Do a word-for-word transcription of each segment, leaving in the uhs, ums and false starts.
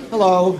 Hello.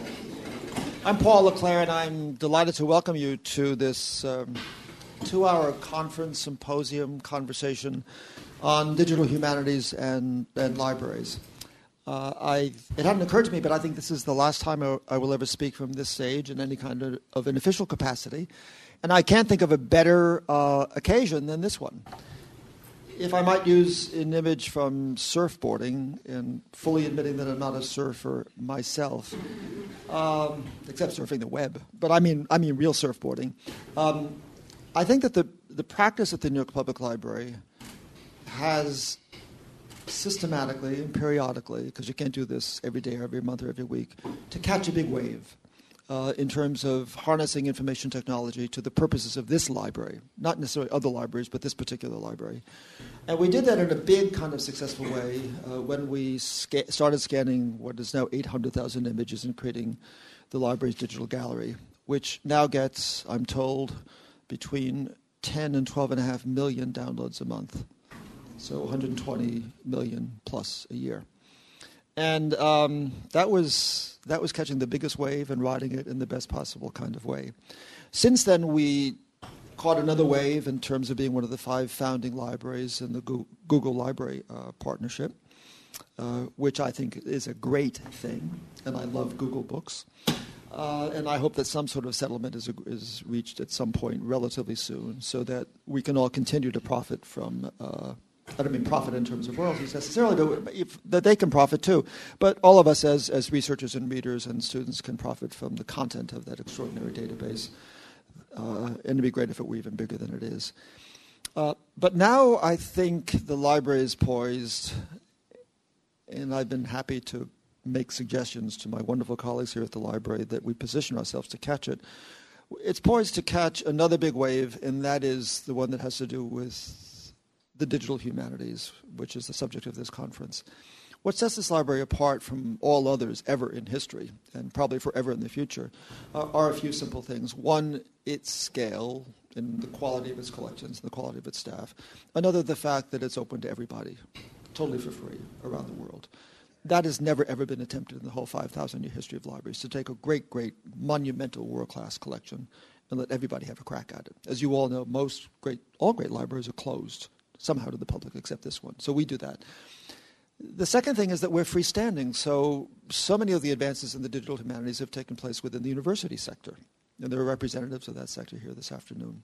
I'm Paul LeClaire, and I'm delighted to welcome you to this um, two-hour conference, symposium, conversation on digital humanities and, and libraries. Uh, I, it hadn't occurred to me, but I think this is the last time I, I will ever speak from this stage in any kind of, of an official capacity. And I can't think of a better uh, occasion than this one. If I might use an image from surfboarding, and fully admitting that I'm not a surfer myself, um, except surfing the web, but I mean I mean real surfboarding. Um, I think that the, the practice at the New York Public Library has systematically and periodically, because you can't do this every day or every month or every week, to catch a big wave uh, in terms of harnessing information technology to the purposes of this library, not necessarily other libraries, but this particular library. And we did that in a big kind of successful way uh, when we sca- started scanning what is now eight hundred thousand images and creating the library's digital gallery, which now gets, I'm told, between ten and twelve and a half million downloads a month. So one hundred twenty million plus a year. And um, that was that was catching the biggest wave and riding it in the best possible kind of way. Since then, we caught another wave in terms of being one of the five founding libraries in the Google Library uh, partnership, uh, which I think is a great thing, and I love Google Books. Uh, and I hope that some sort of settlement is, is reached at some point relatively soon so that we can all continue to profit from uh, I don't mean profit in terms of royalties necessarily, but if, that they can profit too. But all of us as, as researchers and readers and students can profit from the content of that extraordinary database. Uh, and it'd be great if it were even bigger than it is. Uh, but now I think the library is poised, and I've been happy to make suggestions to my wonderful colleagues here at the library that we position ourselves to catch it. It's poised to catch another big wave, and that is the one that has to do with the digital humanities, which is the subject of this conference. What sets this library apart from all others ever in history, and probably forever in the future, uh, are a few simple things. One, its scale and the quality of its collections and the quality of its staff. Another, the fact that it's open to everybody, totally for free, around the world. That has never, ever been attempted in the whole five thousand year history of libraries, to take a great, great, monumental world-class collection and let everybody have a crack at it. As you all know, most great, all great libraries are closed somehow to the public, except this one. So we do that. The second thing is that we're freestanding. So, so many of the advances in the digital humanities have taken place within the university sector. And there are representatives of that sector here this afternoon.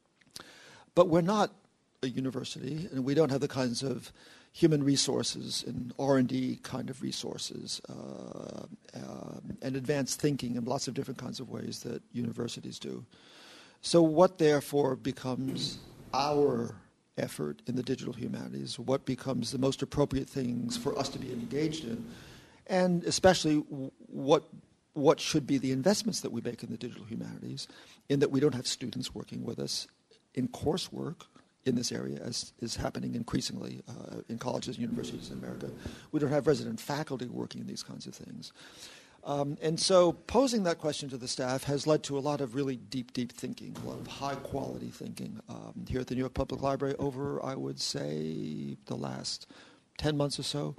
But we're not a university, and we don't have the kinds of human resources and R and D kind of resources uh, uh, and advanced thinking in lots of different kinds of ways that universities do. So what, therefore, becomes our effort in the digital humanities, what becomes the most appropriate things for us to be engaged in, and especially what what should be the investments that we make in the digital humanities, in that we don't have students working with us in coursework in this area, as is happening increasingly uh, in colleges and universities in America. We don't have resident faculty working in these kinds of things. Um, and so posing that question to the staff has led to a lot of really deep, deep thinking, a lot of high-quality thinking um, here at the New York Public Library over, I would say, the last ten months or so.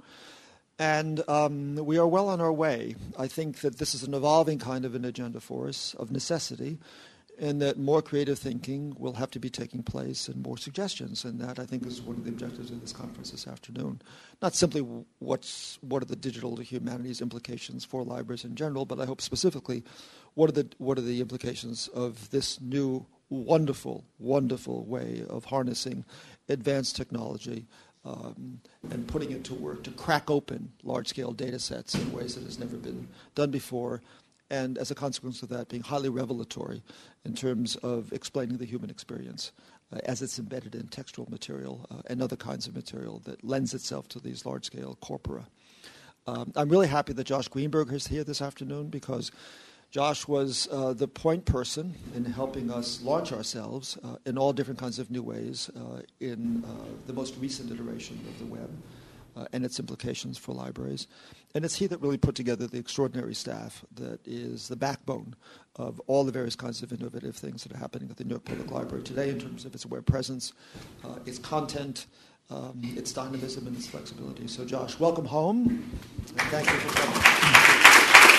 And um, we are well on our way. I think that this is an evolving kind of an agenda for us, of necessity, and that more creative thinking will have to be taking place and more suggestions. And that, I think, is one of the objectives of this conference this afternoon. Not simply what's what are the digital humanities implications for libraries in general, but I hope specifically what are the what are the implications of this new wonderful, wonderful way of harnessing advanced technology um, and putting it to work to crack open large-scale data sets in ways that has never been done before, and as a consequence of that, being highly revelatory in terms of explaining the human experience uh, as it's embedded in textual material uh, and other kinds of material that lends itself to these large-scale corpora. Um, I'm really happy that Josh Greenberg is here this afternoon, because Josh was uh, the point person in helping us launch ourselves uh, in all different kinds of new ways uh, in uh, the most recent iteration of the web uh, and its implications for libraries. And it's he that really put together the extraordinary staff that is the backbone of all the various kinds of innovative things that are happening at the New York Public Library today in terms of its web presence, uh, its content, um, its dynamism, and its flexibility. So, Josh, welcome home, and thank you for coming.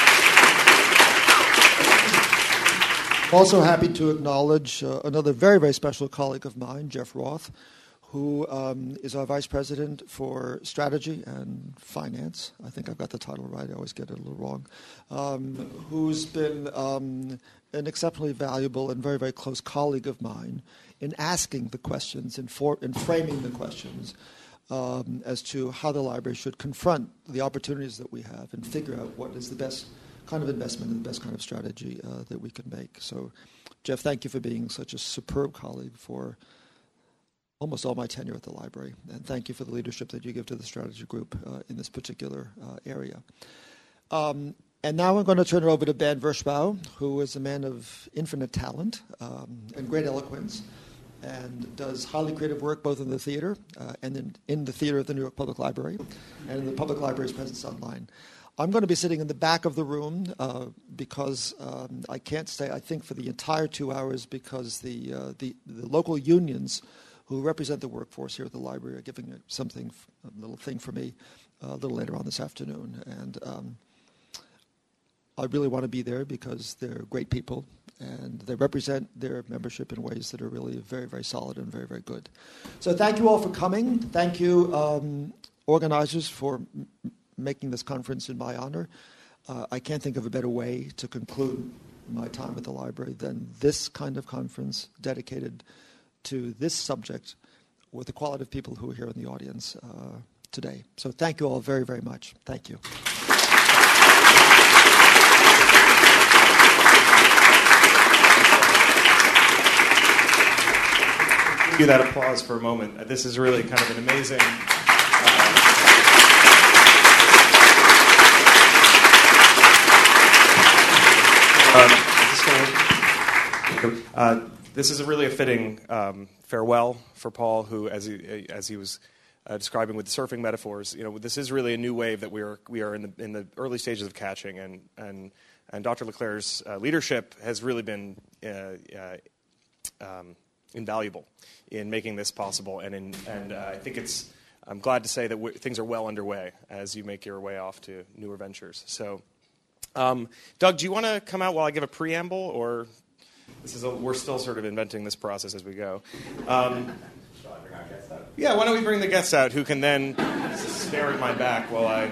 I'm also happy to acknowledge uh, another very, very special colleague of mine, Jeff Roth, who um, is our Vice President for Strategy and Finance. I think I've got the title right. I always get it a little wrong. Um, who's been um, an exceptionally valuable and very, very close colleague of mine in asking the questions and for, in framing the questions um, as to how the library should confront the opportunities that we have and figure out what is the best kind of investment and the best kind of strategy uh, that we can make. So, Jeff, thank you for being such a superb colleague for almost all my tenure at the library, and thank you for the leadership that you give to the strategy group uh, in this particular uh, area. Um, and now I'm going to turn it over to Ben Vershbow, who is a man of infinite talent um, and great eloquence, and does highly creative work both in the theater uh, and in, in the theater of the New York Public Library and in the Public Library's presence online. I'm going to be sitting in the back of the room uh, because um, I can't stay, I think, for the entire two hours because the, uh, the, the local unions who represent the workforce here at the library are giving something, a little thing for me uh, a little later on this afternoon. And um, I really want to be there because they're great people and they represent their membership in ways that are really very, very solid and very, very good. So thank you all for coming. Thank you, um, organizers, for m- making this conference in my honor. Uh, I can't think of a better way to conclude my time at the library than this kind of conference dedicated to this subject with the quality of people who are here in the audience uh, today. So thank you all very, very much. Thank you. Give you that applause for a moment. This is really kind of an amazing... Uh, um, uh, This is a really a fitting um, farewell for Paul, who, as he as he was uh, describing with the surfing metaphors, you know, this is really a new wave that we are we are in the in the early stages of catching, and and and Doctor LeClaire's uh, leadership has really been uh, uh, um, invaluable in making this possible, and in and uh, I think it's I'm glad to say that w- things are well underway as you make your way off to newer ventures. So, um, Doug, do you want to come out while I give a preamble, or? This is a, we're still sort of inventing this process as we go. Um, Shall I bring our guests out? Yeah, why don't we bring the guests out who can then stare at my back while I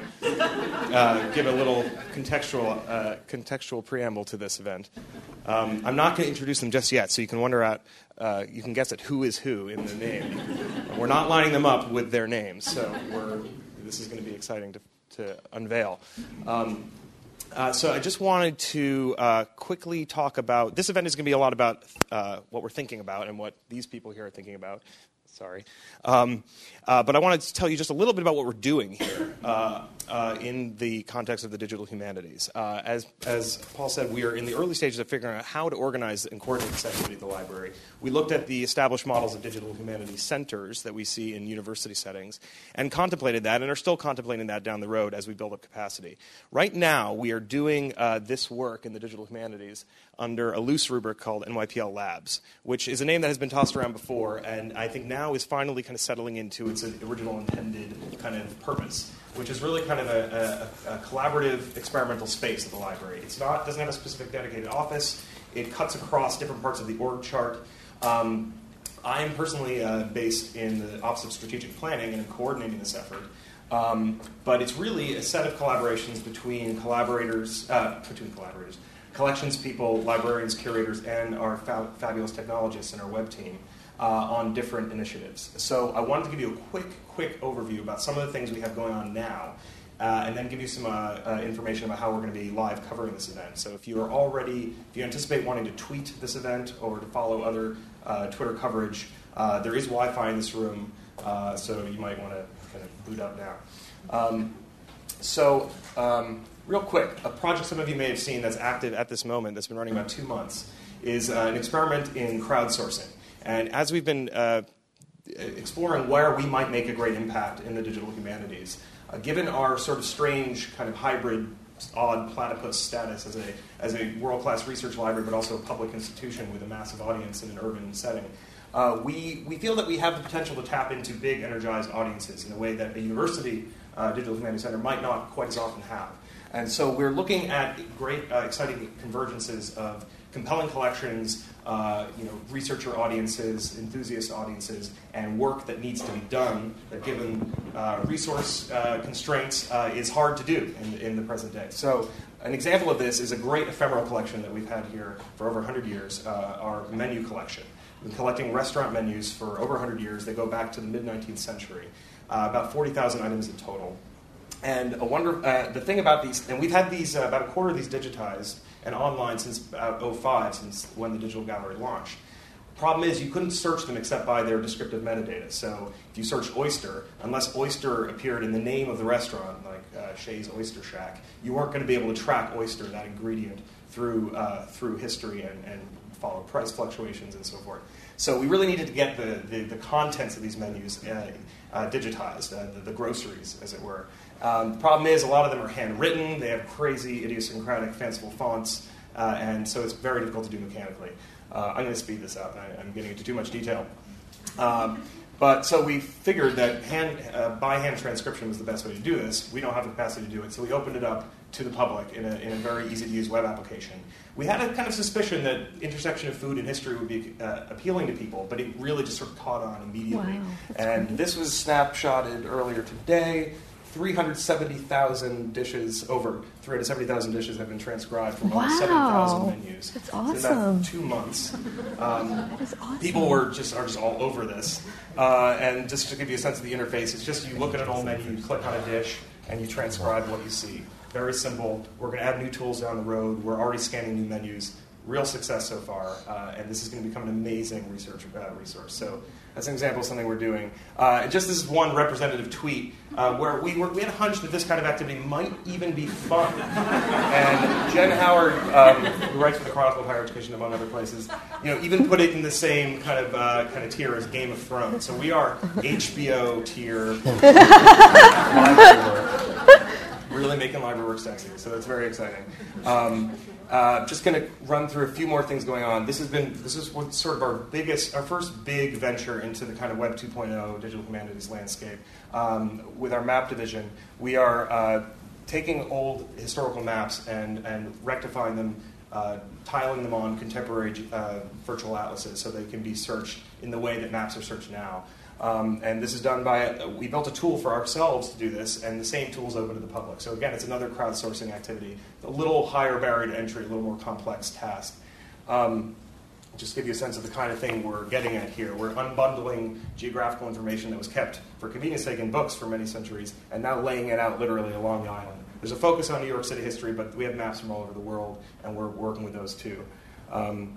uh, give a little contextual uh, contextual preamble to this event. Um, I'm not going to introduce them just yet, so you can wonder out, uh, you can guess at who is who in the name. We're not lining them up with their names, so we're, this is going to be exciting to, to unveil. Um, Uh, so I just wanted to uh, quickly talk about, this event is going to be a lot about uh, what we're thinking about and what these people here are thinking about. Sorry. Um, uh, but I wanted to tell you just a little bit about what we're doing here uh, uh, in the context of the digital humanities. Uh, as, as Paul said, we are in the early stages of figuring out how to organize and coordinate this activity at the library. We looked at the established models of digital humanities centers that we see in university settings and contemplated that and are still contemplating that down the road as we build up capacity. Right now, we are doing uh, this work in the digital humanities under a loose rubric called N Y P L Labs, which is a name that has been tossed around before, and I think now is finally kind of settling into its original intended kind of purpose, which is really kind of a, a, a collaborative experimental space at the library. It's not doesn't have a specific dedicated office. It cuts across different parts of the org chart. Um, I am personally uh, based in the Office of Strategic Planning and am coordinating this effort. Um, but it's really a set of collaborations between collaborators, uh, between collaborators, collections people, librarians, curators, and our fa- fabulous technologists and our web team uh, on different initiatives. So I wanted to give you a quick, quick overview about some of the things we have going on now, uh, and then give you some uh, uh, information about how we're going to be live covering this event. So if you are already, if you anticipate wanting to tweet this event or to follow other uh, Twitter coverage, uh, there is Wi-Fi in this room, uh, so you might want to kind of boot up now. Um, so, um, real quick, a project some of you may have seen that's active at this moment, that's been running about two months, is uh, an experiment in crowdsourcing. And as we've been uh, exploring where we might make a great impact in the digital humanities, uh, given our sort of strange kind of hybrid, odd platypus status as a as a world-class research library, but also a public institution with a massive audience in an urban setting, uh, we we feel that we have the potential to tap into big, energized audiences in a way that a university uh, digital humanities center might not quite as often have. And so we're looking at great, uh, exciting convergences of compelling collections, uh, you know, researcher audiences, enthusiast audiences, and work that needs to be done that, given uh, resource uh, constraints, uh, is hard to do in, in the present day. So an example of this is a great ephemeral collection that we've had here for over one hundred years, uh, our menu collection. We've been collecting restaurant menus for over one hundred years. They go back to the mid-nineteenth century, uh, about forty thousand items in total. And a wonder, uh, the thing about these, and we've had these, uh, about a quarter of these digitized and online since about oh five, since when the Digital Gallery launched. Problem is, you couldn't search them except by their descriptive metadata. So if you search oyster, unless oyster appeared in the name of the restaurant, like uh, Shay's Oyster Shack, you weren't going to be able to track oyster, that ingredient, through uh, through history and, and follow price fluctuations and so forth. So we really needed to get the, the, the contents of these menus uh, uh, digitized, uh, the, the groceries, as it were. Um, the problem is, a lot of them are handwritten. They have crazy, idiosyncratic, fanciful fonts, uh, and so it's very difficult to do mechanically. Uh, I'm going to speed this up. I, I'm getting into too much detail. Um, but so we figured that hand, uh, by hand transcription was the best way to do this. We don't have the capacity to do it, so we opened it up to the public in a, in a very easy-to-use web application. We had a kind of suspicion that intersection of food and history would be uh, appealing to people, but it really just sort of caught on immediately. Wow, and great. This was snapshotted earlier today. three hundred seventy thousand dishes, over three hundred seventy thousand dishes have been transcribed from Wow. over seven thousand menus. That's In awesome. about two months. Um, That is awesome. People were just are just all over this. Uh, and just to give you a sense of the interface, it's just you look at an old menu, you click on a dish, and you transcribe what you see. Very simple. We're going to add new tools down the road. We're already scanning new menus. Real success so far, uh, and this is going to become an amazing research uh, resource. So that's an example of something we're doing. Uh, and just this is one representative tweet uh, where we were, we had a hunch that this kind of activity might even be fun. And Jen Howard, um, who writes for the Chronicle of Higher Education, among other places, you know, even put it in the same kind of uh, kind of tier as Game of Thrones. So we are H B O tier. Really making library work sexy, so that's very exciting. Um, uh, just going to run through a few more things going on. This has been this is what sort of our biggest, our first big venture into the kind of Web two point oh digital humanities landscape. Um, with our map division, we are uh, taking old historical maps and and rectifying them, uh, tiling them on contemporary uh, virtual atlases so they can be searched in the way that maps are searched now. Um, and this is done by, a, we built a tool for ourselves to do this, and the same tool is open to the public. So again, it's another crowdsourcing activity, a little higher barrier to entry, a little more complex task. Um, just to give you a sense of the kind of thing we're getting at here. We're unbundling geographical information that was kept for convenience sake in books for many centuries, and now laying it out literally along the island. There's a focus on New York City history, but we have maps from all over the world, and we're working with those too. Um,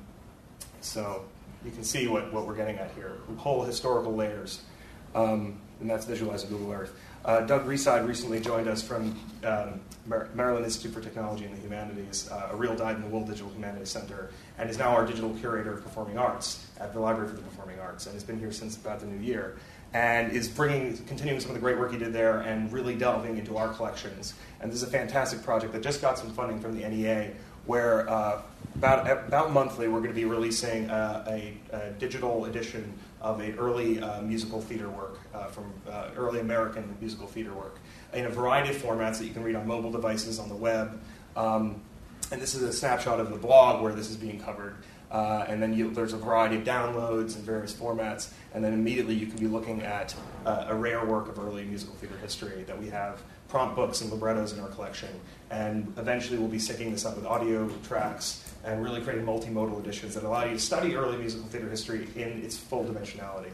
so... You can see what, what we're getting at here. Whole historical layers. Um, and that's visualized in Google Earth. Uh, Doug Reside recently joined us from um, Mar- Maryland Institute for Technology and the Humanities, uh, a real dyed-in-the-wool digital humanities center, and is now our digital curator of performing arts at the Library for the Performing Arts, and has been here since about the new year, and is bringing, continuing some of the great work he did there and really delving into our collections. And this is a fantastic project that just got some funding from the N E A, where uh, about about monthly we're going to be releasing uh, a, a digital edition of a early uh, musical theater work uh, from uh, early American musical theater work in a variety of formats that you can read on mobile devices, on the web. Um, and this is a snapshot of the blog where this is being covered. Uh, and then you, there's a variety of downloads in various formats. And then immediately you can be looking at uh, a rare work of early musical theater history that we have prompt books and librettos in our collection. And eventually we'll be syncing this up with audio tracks and really creating multimodal editions that allow you to study early musical theater history in its full dimensionality.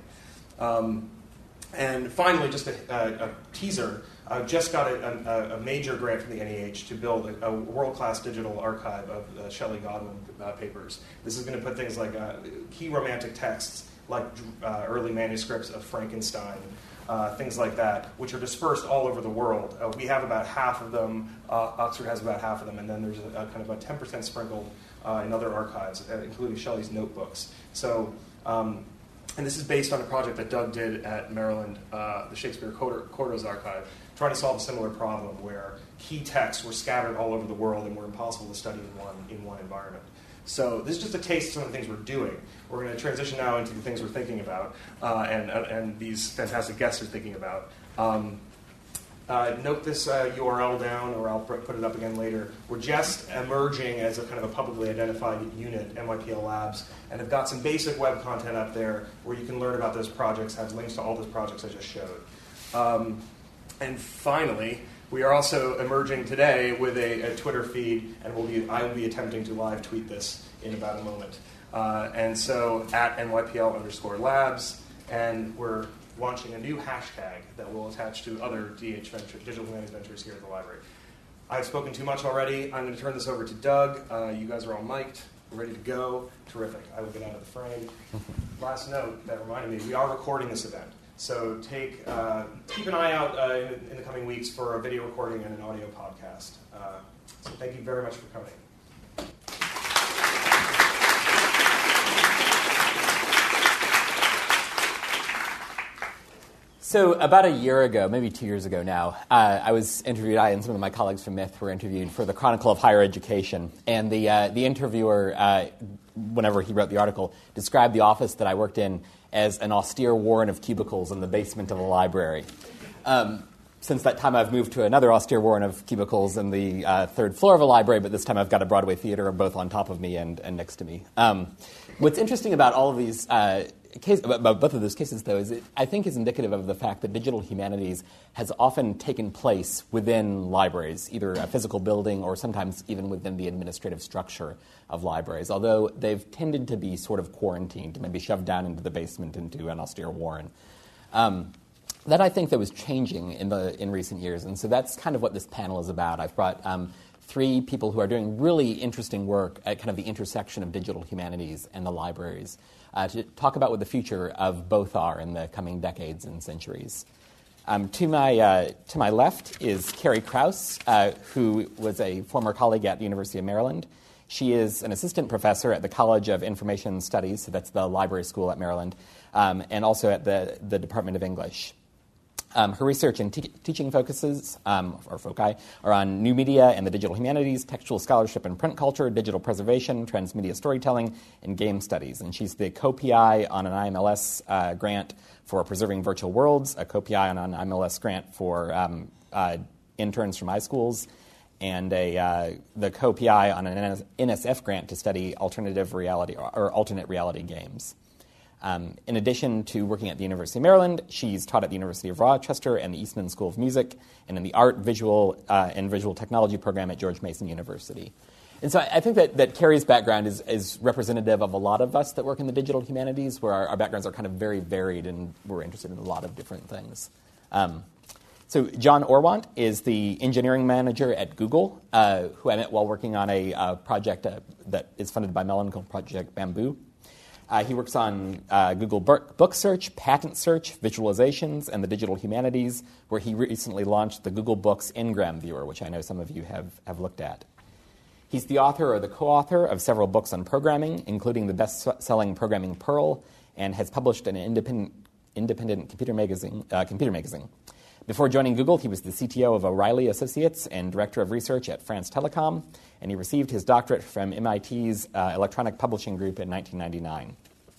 Um, and finally, just a, a, a teaser, I just got a, a, a major grant from the N E H to build a, a world-class digital archive of uh, Shelley Godwin uh, papers. This is going to put things like uh, key romantic texts, like uh, early manuscripts of Frankenstein, uh, things like that, which are dispersed all over the world. Uh, we have about half of them. Uh, Oxford has about half of them, and then there's a, a kind of a ten percent sprinkled uh, in other archives, uh, including Shelley's notebooks. So, um, and this is based on a project that Doug did at Maryland, uh, the Shakespeare Cordo's Archive, trying to solve a similar problem where key texts were scattered all over the world and were impossible to study in one in one environment. So this is just a taste of some of the things we're doing. We're going to transition now into the things we're thinking about, uh, and, and these fantastic guests are thinking about. Um, Uh, note this uh, U R L down, or I'll put it up again later. We're just emerging as a kind of a publicly identified unit, N Y P L Labs, and have got some basic web content up there where you can learn about those projects, have links to all those projects I just showed. Um, and finally, we are also emerging today with a, a Twitter feed, and we'll be, I will be attempting to live tweet this in about a moment. Uh, and so, at N Y P L underscore labs, and we're launching a new hashtag that will attach to other D H venture, digital humanities ventures here at the library. I've spoken too much already. I'm going to turn this over to Doug. Uh, you guys are all mic'd, ready to go. Terrific. I will get out of the frame. Last note that reminded me, we are recording this event. So take uh, keep an eye out uh, in, in the coming weeks for a video recording and an audio podcast. Uh, so thank you very much for coming. So about a year ago, maybe two years ago now, uh, I was interviewed, I and some of my colleagues from Myth were interviewed for the Chronicle of Higher Education. And the uh, the interviewer, uh, whenever he wrote the article, described the office that I worked in as an austere warren of cubicles in the basement of a library. Um, since that time, I've moved to another austere warren of cubicles in the uh, third floor of a library, but this time I've got a Broadway theater both on top of me and, and next to me. Um, what's interesting about all of these uh, Case, about both of those cases, though, is it, I think is indicative of the fact that digital humanities has often taken place within libraries, either a physical building or sometimes even within the administrative structure of libraries, although they've tended to be sort of quarantined, maybe shoved down into the basement into an austere warren. Um, that I think that was changing in the in recent years, and so that's kind of what this panel is about. I've brought um, three people who are doing really interesting work at kind of the intersection of digital humanities and the libraries. Uh, to talk about what the future of both are in the coming decades and centuries. Um, to my uh, to my left is Carrie Krause, uh, who was a former colleague at the University of Maryland. She is an assistant professor at the College of Information Studies, so that's the library school at Maryland, um, and also at the, the Department of English. Um, her research and te- teaching focuses, um, or foci, are on new media and the digital humanities, textual scholarship and print culture, digital preservation, transmedia storytelling, and game studies. And she's the co-P I on an I M L S uh, grant for Preserving Virtual Worlds, a co-P I on an I M L S grant for um, uh, interns from iSchools, and a uh, the co-P I on an N S F grant to study alternative reality or, or alternate reality games. Um, in addition to working at the University of Maryland, she's taught at the University of Rochester and the Eastman School of Music, and in the Art, Visual, uh, and Visual Technology program at George Mason University. And so I, I think that, that Carrie's background is, is representative of a lot of us that work in the digital humanities, where our, our backgrounds are kind of very varied and we're interested in a lot of different things. Um, so John Orwant is the engineering manager at Google, uh, who I met while working on a uh, project uh, that is funded by Mellon called Project Bamboo. Uh, he works on uh, Google Book Search, Patent Search, Visualizations, and the Digital Humanities, where he recently launched the Google Books Ngram Viewer, which I know some of you have, have looked at. He's the author or the co-author of several books on programming, including the best-selling Programming Perl, and has published an independent, independent computer magazine. Uh, computer magazine. Before joining Google, he was the C T O of O'Reilly Associates and Director of Research at France Telecom, and he received his doctorate from M I T's uh, Electronic Publishing Group in nineteen ninety-nine.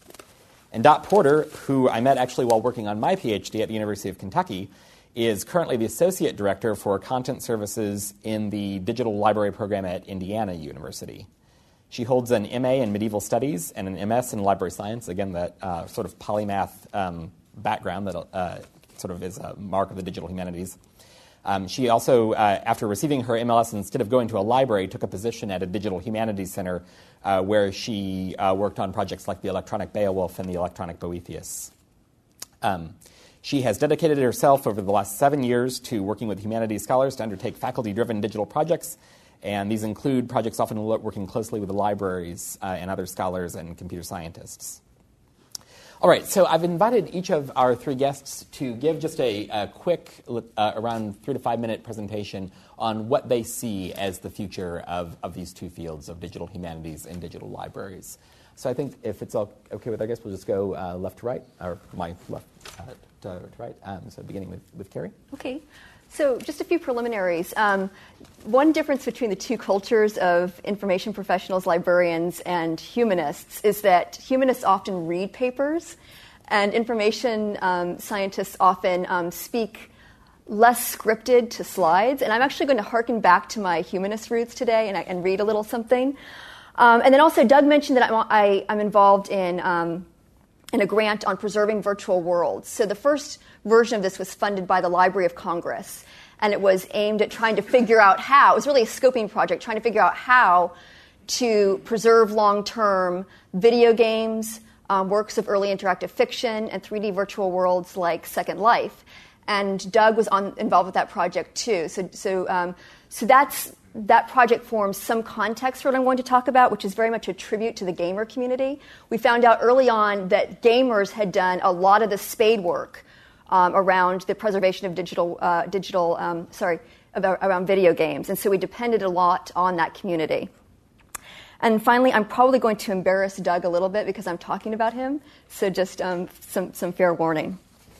And Dot Porter, who I met actually while working on my PhD at the University of Kentucky, is currently the Associate Director for Content Services in the Digital Library Program at Indiana University. She holds an M A in Medieval Studies and an M S in Library Science, again, that uh, sort of polymath um, background that uh, sort of is a mark of the digital humanities. Um, she also, uh, after receiving her M L S, instead of going to a library, took a position at a digital humanities center uh, where she uh, worked on projects like the Electronic Beowulf and the Electronic Boethius. Um, she has dedicated herself over the last seven years to working with humanities scholars to undertake faculty-driven digital projects, and these include projects often working closely with the libraries uh, and other scholars and computer scientists. All right, so I've invited each of our three guests to give just a, a quick, uh, around three to five minute presentation on what they see as the future of, of these two fields of digital humanities and digital libraries. So I think if it's all okay with, I guess we'll just go uh, left to right, or my left uh, to, to right. Um, so beginning with, with Carrie. Okay. So just a few preliminaries. Um, one difference between the two cultures of information professionals, librarians, and humanists is that humanists often read papers, and information um, scientists often um, speak less scripted to slides. And I'm actually going to harken back to my humanist roots today and, and read a little something. Um, and then also, Doug mentioned that I'm, I, I'm involved in, um, in a grant on preserving virtual worlds. So the first version of this was funded by the Library of Congress. And it was aimed at trying to figure out how, it was really a scoping project, trying to figure out how to preserve long-term video games, um, works of early interactive fiction, and three D virtual worlds like Second Life. And Doug was on, involved with that project too. So, so, um, so that's, that project forms some context for what I'm going to talk about, which is very much a tribute to the gamer community. We found out early on that gamers had done a lot of the spade work Um, around the preservation of digital, uh, digital, um, sorry, about, around video games. And so we depended a lot on that community. And finally, I'm probably going to embarrass Doug a little bit because I'm talking about him. So just um, some, some fair warning.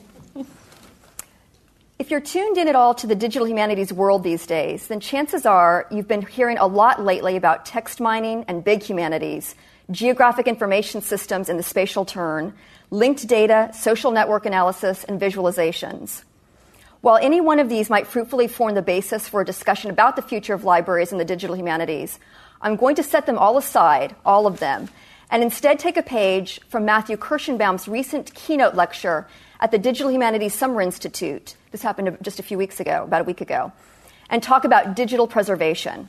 If you're tuned in at all to the digital humanities world these days, then chances are you've been hearing a lot lately about text mining and big humanities, geographic information systems and the spatial turn, linked data, social network analysis, and visualizations. While any one of these might fruitfully form the basis for a discussion about the future of libraries and the digital humanities, I'm going to set them all aside, all of them, and instead take a page from Matthew Kirschenbaum's recent keynote lecture at the Digital Humanities Summer Institute. This happened just a few weeks ago, about a week ago, and talk about digital preservation.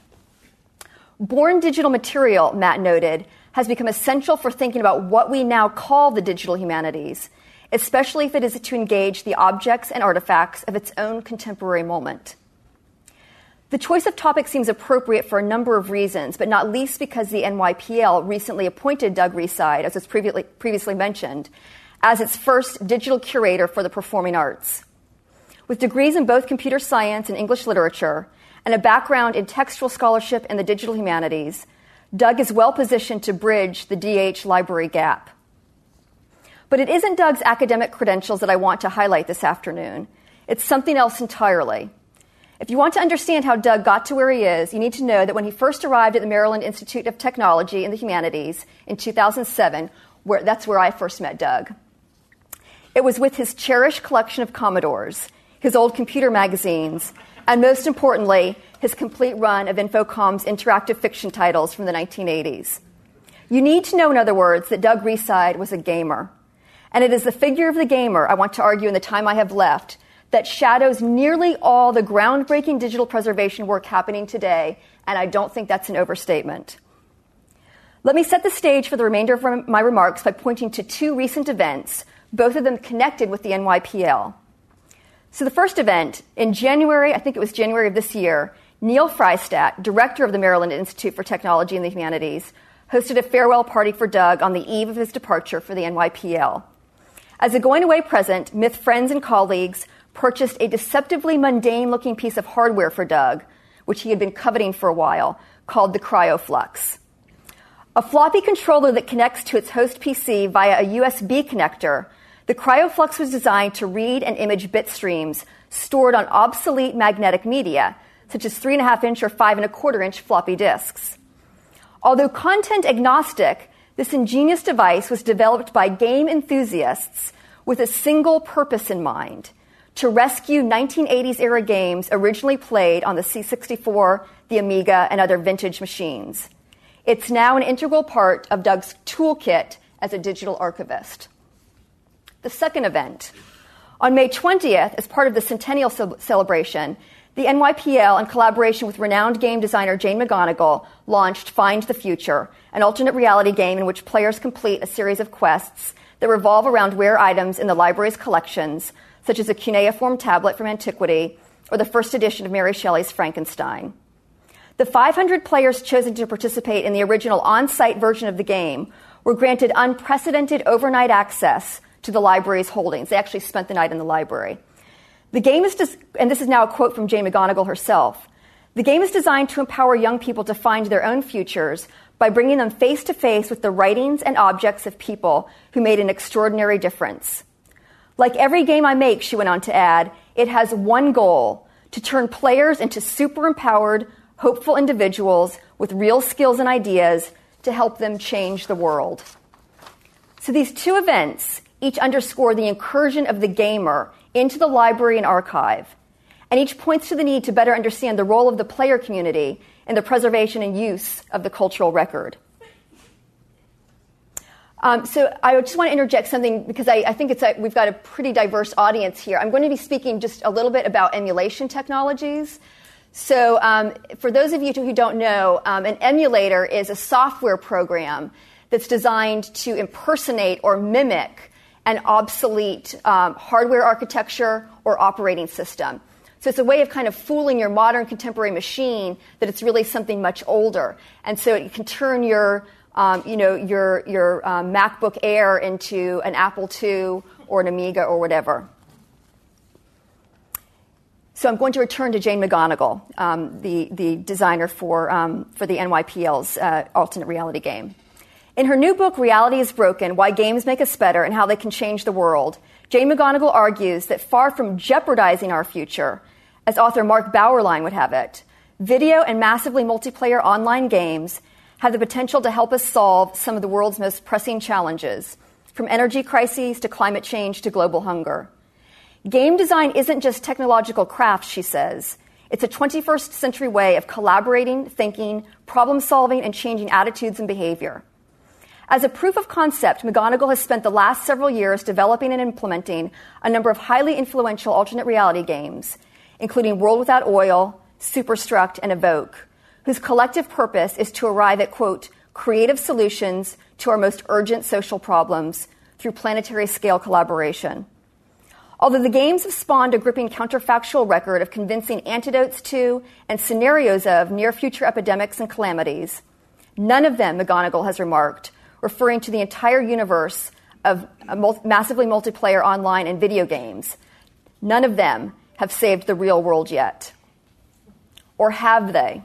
Born digital material, Matt noted, has become essential for thinking about what we now call the digital humanities, especially if it is to engage the objects and artifacts of its own contemporary moment. The choice of topic seems appropriate for a number of reasons, but not least because the N Y P L recently appointed Doug Reside, as was previously, previously mentioned, as its first digital curator for the performing arts. With degrees in both computer science and English literature, and a background in textual scholarship and the digital humanities, Doug is well positioned to bridge the D H library gap. But it isn't Doug's academic credentials that I want to highlight this afternoon. It's something else entirely. If you want to understand how Doug got to where he is, you need to know that when he first arrived at the Maryland Institute of Technology and the Humanities in two thousand seven, where, that's where I first met Doug. It was with his cherished collection of Commodores, his old computer magazines, and most importantly, his complete run of Infocom's interactive fiction titles from the nineteen eighties. You need to know, in other words, that Doug Reside was a gamer. And it is the figure of the gamer, I want to argue in the time I have left, that shadows nearly all the groundbreaking digital preservation work happening today, and I don't think that's an overstatement. Let me set the stage for the remainder of my remarks by pointing to two recent events, both of them connected with the N Y P L. So the first event, in January, I think it was January of this year, Neil Freistadt, director of the Maryland Institute for Technology and the Humanities, hosted a farewell party for Doug on the eve of his departure for the N Y P L. As a going-away present, Myth friends and colleagues purchased a deceptively mundane-looking piece of hardware for Doug, which he had been coveting for a while, called the CryoFlux. A floppy controller that connects to its host P C via a U S B connector, the CryoFlux was designed to read and image bit streams stored on obsolete magnetic media, such as three and a half inch or five and a quarter inch floppy disks. Although content agnostic, this ingenious device was developed by game enthusiasts with a single purpose in mind: to rescue nineteen eighties era games originally played on the C sixty-four, the Amiga, and other vintage machines. It's now an integral part of Doug's toolkit as a digital archivist. The second event. On May twentieth, as part of the centennial ce- celebration, the N Y P L, in collaboration with renowned game designer Jane McGonigal, launched Find the Future, an alternate reality game in which players complete a series of quests that revolve around rare items in the library's collections, such as a cuneiform tablet from antiquity or the first edition of Mary Shelley's Frankenstein. The five hundred players chosen to participate in the original on-site version of the game were granted unprecedented overnight access to the library's holdings. They actually spent the night in the library. The game is, des- and this is now a quote from Jane McGonigal herself, the game is designed to empower young people to find their own futures by bringing them face to face with the writings and objects of people who made an extraordinary difference. Like every game I make, she went on to add, it has one goal: to turn players into super-empowered, hopeful individuals with real skills and ideas to help them change the world. So these two events each underscore the incursion of the gamer into the library and archive. and each points to the need to better understand the role of the player community in the preservation and use of the cultural record. Um, so I just want to interject something because I, I think it's a, we've got a pretty diverse audience here. I'm going to be speaking just a little bit about emulation technologies. So um, for those of you who don't know, um, an emulator is a software program that's designed to impersonate or mimic an obsolete um, hardware architecture or operating system. So it's a way of kind of fooling your modern contemporary machine that it's really something much older. And so it can turn your Um, you know, your your um, MacBook Air into an Apple two or an Amiga or whatever. So I'm going to return to Jane McGonigal, um, the the designer for um, for the N Y P L's uh, alternate reality game. In her new book, Reality is Broken: Why Games Make Us Better and How They Can Change the World, Jane McGonigal argues that far from jeopardizing our future, as author Mark Bauerlein would have it, video and massively multiplayer online games have the potential to help us solve some of the world's most pressing challenges, from energy crises to climate change to global hunger. Game design isn't just technological craft, she says. It's a twenty-first century way of collaborating, thinking, problem-solving, and changing attitudes and behavior. As a proof of concept, McGonigal has spent the last several years developing and implementing a number of highly influential alternate reality games, including World Without Oil, Superstruct, and Evoke, whose collective purpose is to arrive at, quote, creative solutions to our most urgent social problems through planetary scale collaboration. Although the games have spawned a gripping counterfactual record of convincing antidotes to and scenarios of near-future epidemics and calamities, none of them, McGonigal has remarked, referring to the entire universe of multi- massively multiplayer online and video games, none of them have saved the real world yet. Or have they?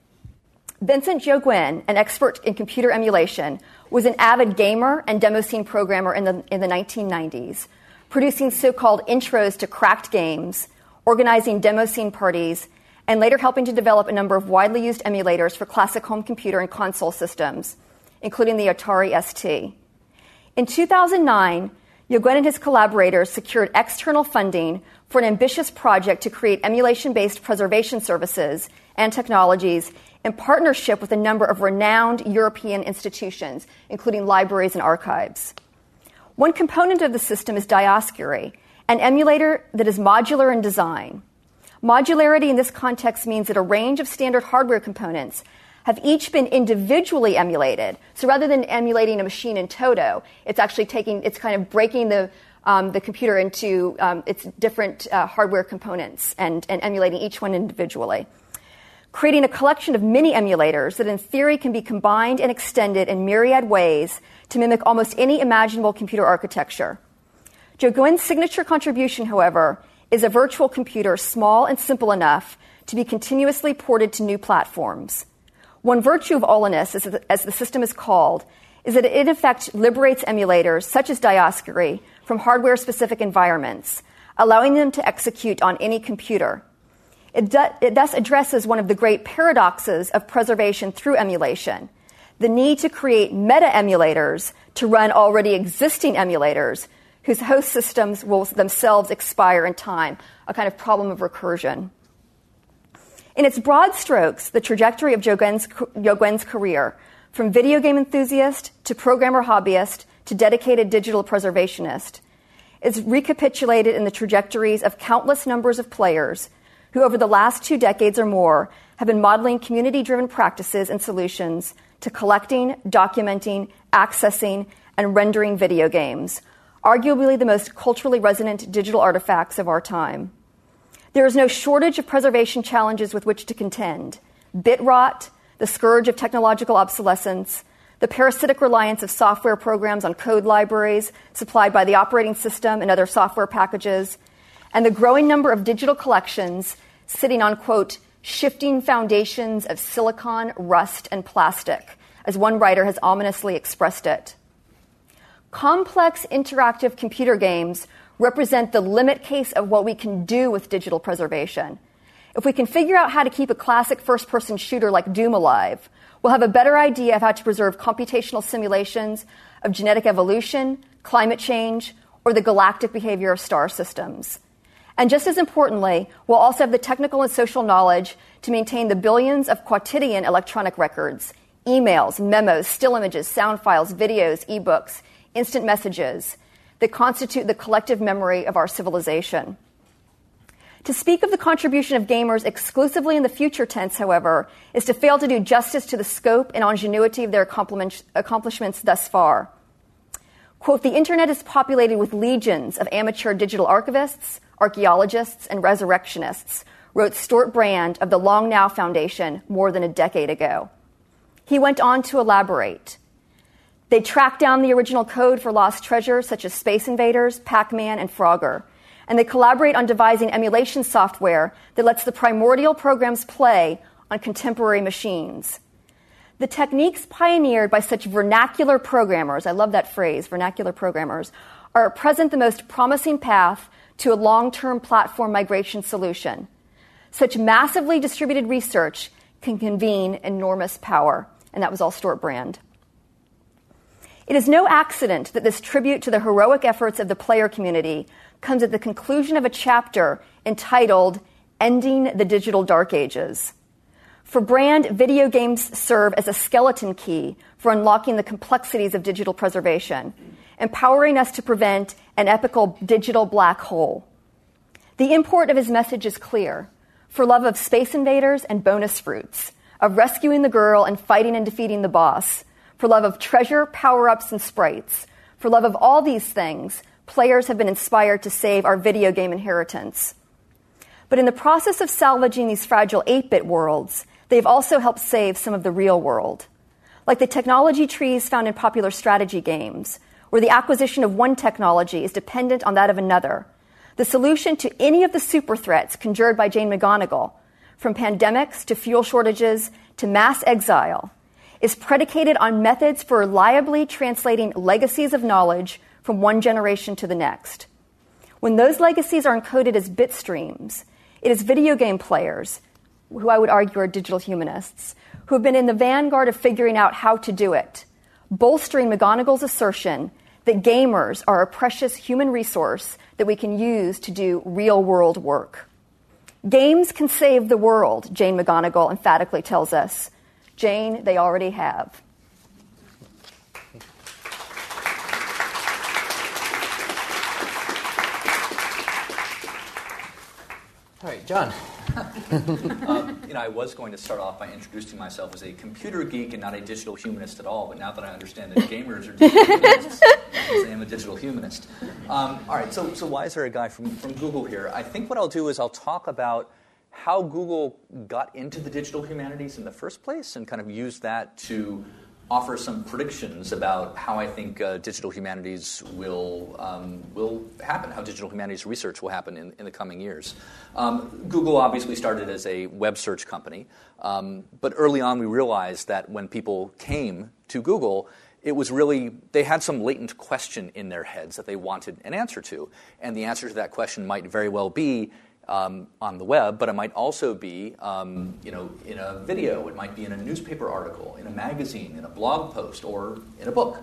Vincent Joguin, an expert in computer emulation, was an avid gamer and demo scene programmer in the, in the nineteen nineties, producing so-called intros to cracked games, organizing demo scene parties, and later helping to develop a number of widely used emulators for classic home computer and console systems, including the Atari S T. In two thousand nine, Joguin and his collaborators secured external funding for an ambitious project to create emulation-based preservation services and technologies in partnership with a number of renowned European institutions, including libraries and archives. One component of the system is Dioscuri, an emulator that is modular in design. Modularity in this context means that a range of standard hardware components have each been individually emulated. So rather than emulating a machine in toto, it's actually taking, it's kind of breaking the um, the computer into um, its different uh, hardware components and, and emulating each one individually, creating a collection of mini emulators that in theory can be combined and extended in myriad ways to mimic almost any imaginable computer architecture. Joguin's signature contribution, however, is a virtual computer small and simple enough to be continuously ported to new platforms. One virtue of Olinus, as, as the system is called, is that it in effect liberates emulators, such as Dioscuri, from hardware-specific environments, allowing them to execute on any computer. It, do, it thus addresses one of the great paradoxes of preservation through emulation, the need to create meta-emulators to run already existing emulators whose host systems will themselves expire in time, a kind of problem of recursion. In its broad strokes, the trajectory of Joguin's, Joguin's career, from video game enthusiast to programmer hobbyist to dedicated digital preservationist, is recapitulated in the trajectories of countless numbers of players who over the last two decades or more have been modeling community-driven practices and solutions to collecting, documenting, accessing, and rendering video games, arguably the most culturally resonant digital artifacts of our time. There is no shortage of preservation challenges with which to contend. Bit rot, the scourge of technological obsolescence, the parasitic reliance of software programs on code libraries supplied by the operating system and other software packages, and the growing number of digital collections sitting on, quote, shifting foundations of silicon, rust, and plastic, as one writer has ominously expressed it. Complex interactive computer games represent the limit case of what we can do with digital preservation. If we can figure out how to keep a classic first-person shooter like Doom alive, we'll have a better idea of how to preserve computational simulations of genetic evolution, climate change, or the galactic behavior of star systems. And just as importantly, we'll also have the technical and social knowledge to maintain the billions of quotidian electronic records, emails, memos, still images, sound files, videos, ebooks, instant messages that constitute the collective memory of our civilization. To speak of the contribution of gamers exclusively in the future tense, however, is to fail to do justice to the scope and ingenuity of their accomplishments thus far. Quote, the internet is populated with legions of amateur digital archivists, archaeologists, and resurrectionists, wrote Stuart Brand of the Long Now Foundation more than a decade ago. He went on to elaborate. They tracked down the original code for lost treasures such as Space Invaders, Pac-Man, and Frogger, and they collaborate on devising emulation software that lets the primordial programs play on contemporary machines. The techniques pioneered by such vernacular programmers, I love that phrase, vernacular programmers, are at present the most promising path to a long-term platform migration solution. Such massively distributed research can convene enormous power. And that was all Stuart Brand. It is no accident that this tribute to the heroic efforts of the player community comes at the conclusion of a chapter entitled Ending the Digital Dark Ages. For Brand, video games serve as a skeleton key for unlocking the complexities of digital preservation, empowering us to prevent an epical digital black hole. The import of his message is clear. For love of Space Invaders and bonus fruits, of rescuing the girl and fighting and defeating the boss, for love of treasure, power-ups, and sprites, for love of all these things, players have been inspired to save our video game inheritance. But in the process of salvaging these fragile eight-bit worlds, they've also helped save some of the real world. Like the technology trees found in popular strategy games, where the acquisition of one technology is dependent on that of another. The solution to any of the super threats conjured by Jane McGonigal, from pandemics to fuel shortages to mass exile, is predicated on methods for reliably translating legacies of knowledge from one generation to the next. When those legacies are encoded as bit streams, it is video game players, who I would argue are digital humanists, who have been in the vanguard of figuring out how to do it, bolstering McGonigal's assertion that gamers are a precious human resource that we can use to do real-world work. Games can save the world, Jane McGonigal emphatically tells us. Jane, they already have. All right, John. um, you know, I was going to start off by introducing myself as a computer geek and not a digital humanist at all, but now that I understand that gamers are digital humanists, I am a digital humanist. Um, all right, so so why is there a guy from, from Google here? I think what I'll do is I'll talk about how Google got into the digital humanities in the first place and kind of use that to offer some predictions about how I think uh, digital humanities will um, will happen, how digital humanities research will happen in, in the coming years. Um, Google obviously started as a web search company, um, but early on we realized that when people came to Google, it was really, they had some latent question in their heads that they wanted an answer to. And the answer to that question might very well be Um, on the web, but it might also be, um, you know, in a video. It might be in a newspaper article, in a magazine, in a blog post, or in a book.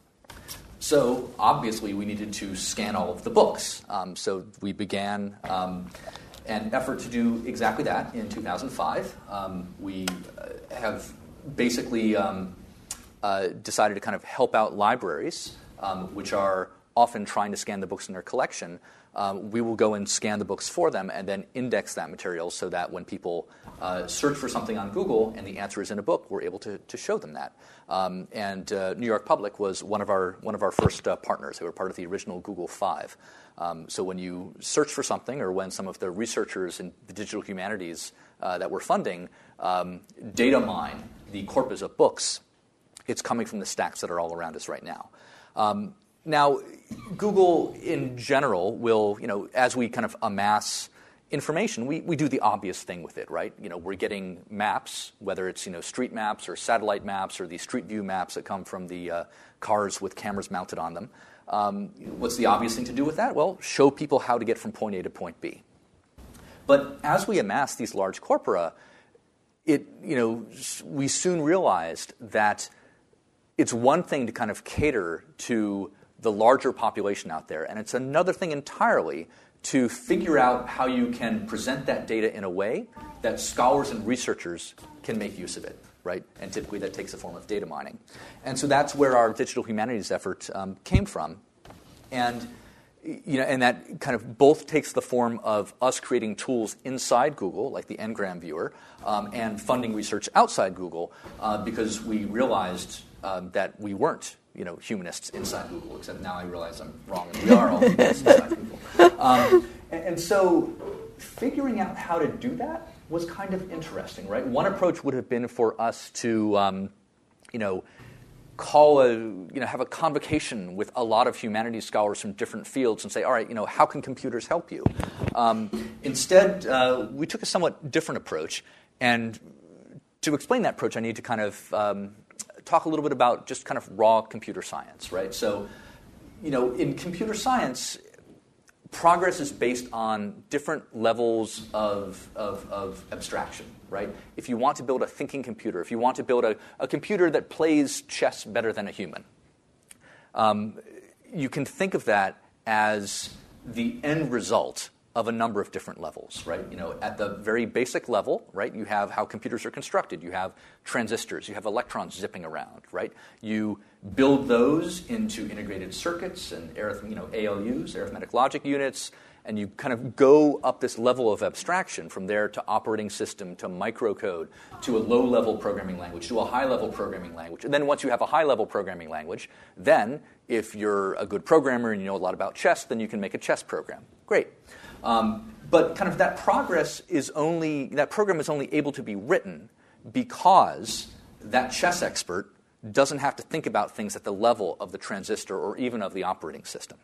So obviously, we needed to scan all of the books. Um, so we began um, an effort to do exactly that in two thousand five. Um, we have basically um, uh, decided to kind of help out libraries, um, which are often trying to scan the books in their collection. Um, we will go and scan the books for them and then index that material so that when people uh, search for something on Google and the answer is in a book, we're able to, to show them that. Um, and uh, New York Public was one of our one of our first uh, partners. They were part of the original Google Five. Um, so when you search for something, or when some of the researchers in the digital humanities uh, that we're funding um, data mine the corpus of books, it's coming from the stacks that are all around us right now. Um, Now, Google in general will, you know, as we kind of amass information, we, we do the obvious thing with it, right? You know, we're getting maps, whether it's, you know, street maps or satellite maps or the street view maps that come from the uh, cars with cameras mounted on them. Um, what's the obvious thing to do with that? Well, show people how to get from point A to point B. But as we amass these large corpora, it, you know, we soon realized that it's one thing to kind of cater to the larger population out there, and it's another thing entirely to figure out how you can present that data in a way that scholars and researchers can make use of it, right? And typically that takes the form of data mining. And so that's where our digital humanities effort um, came from. And you know, and that kind of both takes the form of us creating tools inside Google, like the Ngram viewer, um, and funding research outside Google, uh, because we realized um, that we weren't, you know, humanists inside Google. Except now I realize I'm wrong, and we are all humanists inside Google. Um, and, and so, figuring out how to do that was kind of interesting, right? One approach would have been for us to, um, you know. call a, you know, have a convocation with a lot of humanities scholars from different fields and say, all right, you know, how can computers help you? Um, instead, uh, we took a somewhat different approach. And to explain that approach, I need to kind of um, talk a little bit about just kind of raw computer science, right? So, you know, in computer science, progress is based on different levels of, of, of abstraction, right? If you want to build a thinking computer, if you want to build a, a computer that plays chess better than a human, um, you can think of that as the end result of a number of different levels, right? You know, at the very basic level, right, you have how computers are constructed. You have transistors. You have electrons zipping around, right? You build those into integrated circuits and arith- you know, A L Us, arithmetic logic units, and you kind of go up this level of abstraction from there to operating system, to microcode, to a low-level programming language, to a high-level programming language. And then once you have a high-level programming language, then if you're a good programmer and you know a lot about chess, then you can make a chess program. Great. Um, but kind of that progress is only, that program is only able to be written because that chess expert doesn't have to think about things at the level of the transistor or even of the operating system.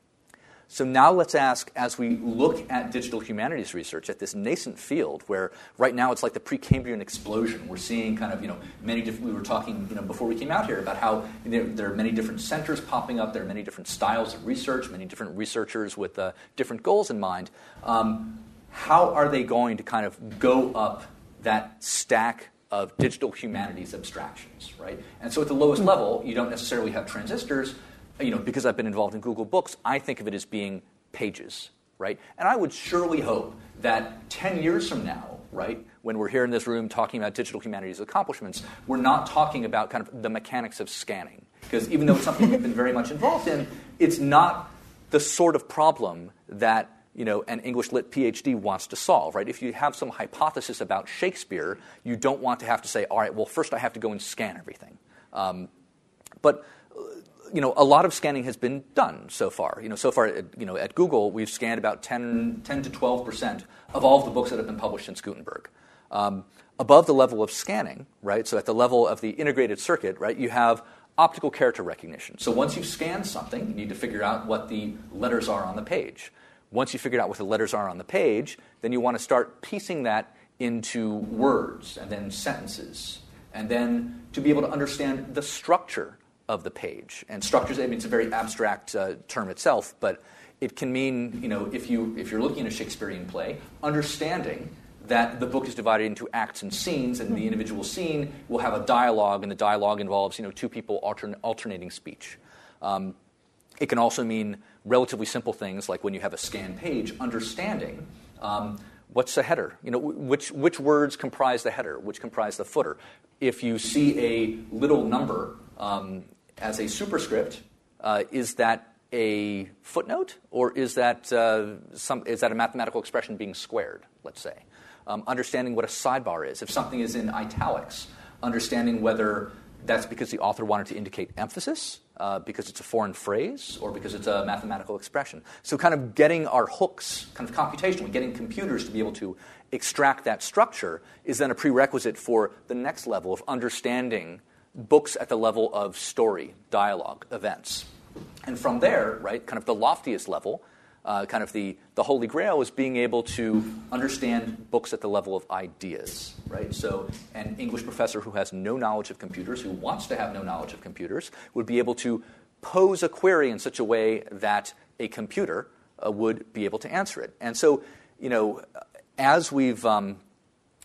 So now let's ask, as we look at digital humanities research, at this nascent field where right now it's like the Precambrian explosion. We're seeing kind of, you know, many different, we were talking, you know, before we came out here about how there, there are many different centers popping up. There are many different styles of research, many different researchers with uh, different goals in mind. Um, how are they going to kind of go up that stack of digital humanities abstractions, right? And so at the lowest level, you don't necessarily have transistors. You know, because I've been involved in Google Books, I think of it as being pages, right? And I would surely hope that ten years from now, right, when we're here in this room talking about digital humanities accomplishments, we're not talking about kind of the mechanics of scanning. Because even though it's something we've been very much involved in, it's not the sort of problem that, you know, an English Lit PhD wants to solve, right? If you have some hypothesis about Shakespeare, you don't want to have to say, all right, well, first I have to go and scan everything. Um, but you know, a lot of scanning has been done so far. You know, so far, at, you know, at Google, we've scanned about ten, ten to twelve percent of all of the books that have been published since Gutenberg. Um, above the level of scanning, right, so at the level of the integrated circuit, right, you have optical character recognition. So once you've scanned something, you need to figure out what the letters are on the page. Once you've figured out what the letters are on the page, then you want to start piecing that into words and then sentences, and then to be able to understand the structure of the page. And structures, I mean, it's a very abstract uh, term itself, but it can mean, you know, if, you, if you're looking at a Shakespearean play, understanding that the book is divided into acts and scenes, and the individual scene will have a dialogue, and the dialogue involves, you know, two people altern- alternating speech. Um, it can also mean relatively simple things, like when you have a scanned page, understanding um, what's the header? You know, which which words comprise the header, which comprise the footer. If you see a little number um, as a superscript, uh, is that a footnote, or is that uh, some is that a mathematical expression being squared? Let's say, um, understanding what a sidebar is. If something is in italics, understanding whether that's because the author wanted to indicate emphasis, uh, because it's a foreign phrase, or because it's a mathematical expression. So kind of getting our hooks, kind of computationally, getting computers to be able to extract that structure is then a prerequisite for the next level of understanding books at the level of story, dialogue, events. And from there, right, kind of the loftiest level, uh, kind of the, the holy grail is being able to understand books at the level of ideas, right? So an English professor who has no knowledge of computers, who wants to have no knowledge of computers, would be able to pose a query in such a way that a computer uh, would be able to answer it. And so, you know, as we've um,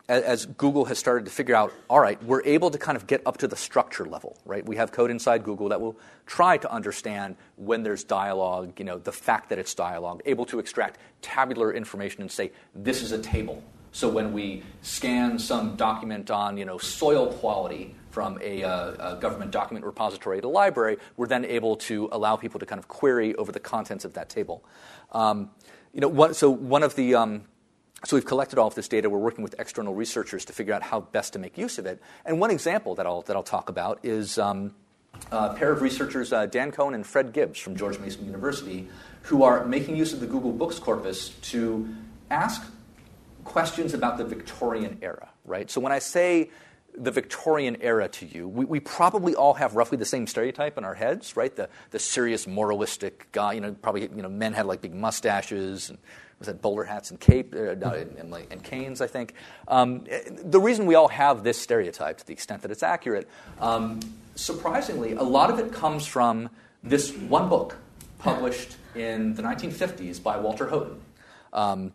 as, as Google has started to figure out, all right, we're able to kind of get up to the structure level, right? We have code inside Google that will try to understand when there's dialogue, you know, the fact that it's dialogue, able to extract tabular information and say, this is a table. So when we scan some document on, you know, soil quality from a, uh, a government document repository at a library, we're then able to allow people to kind of query over the contents of that table. Um, you know, one, so one of the um, so we've collected all of this data. We're working with external researchers to figure out how best to make use of it. And one example that I'll that I'll talk about is um, a pair of researchers, uh, Dan Cohen and Fred Gibbs from George Mason University, who are making use of the Google Books corpus to ask questions about the Victorian era, right? So when I say the Victorian era to you, we, we probably all have roughly the same stereotype in our heads, right? The the serious moralistic guy, you know, probably you know men had like big mustaches and was that bowler hats and cape uh, and, and, like, and canes, I think. Um, the reason we all have this stereotype, to the extent that it's accurate, um, surprisingly, a lot of it comes from this one book published in the nineteen fifties by Walter Houghton. Um,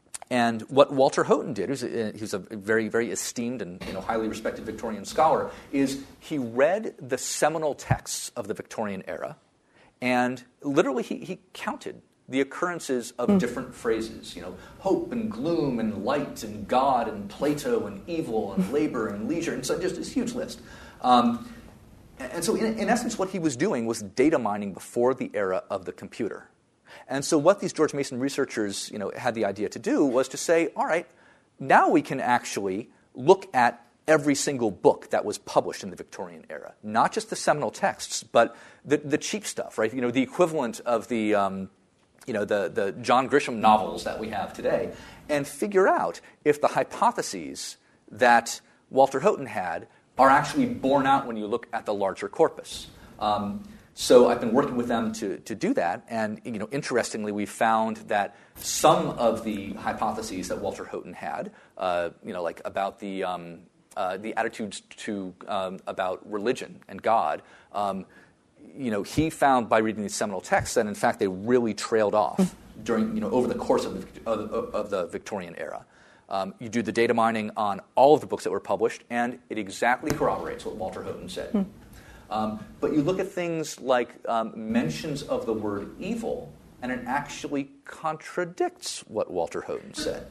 And what Walter Houghton did, who's a, who's a very, very esteemed and you know, highly respected Victorian scholar, is he read the seminal texts of the Victorian era, and literally he, he counted the occurrences of mm. different phrases, you know, hope and gloom and light and God and Plato and evil and labor and leisure, and so just this huge list. Um, and so in, in essence what he was doing was data mining before the era of the computer. And so what these George Mason researchers, you know, had the idea to do was to say, all right, now we can actually look at every single book that was published in the Victorian era, not just the seminal texts, but the, the cheap stuff, right? You know, the equivalent of the, um, you know, the, the John Grisham novels that we have today, and figure out if the hypotheses that Walter Houghton had are actually borne out when you look at the larger corpus. Um, So I've been working with them to, to do that, and you know, interestingly, we found that some of the hypotheses that Walter Houghton had, uh, you know, like about the um, uh, the attitudes to um, about religion and God, um, you know, he found by reading these seminal texts that in fact they really trailed off during you know over the course of the, of, of the Victorian era. Um, you do the data mining on all of the books that were published, and it exactly corroborates what Walter Houghton said. Hmm. Um, but you look at things like um, mentions of the word evil, and it actually contradicts what Walter Houghton said.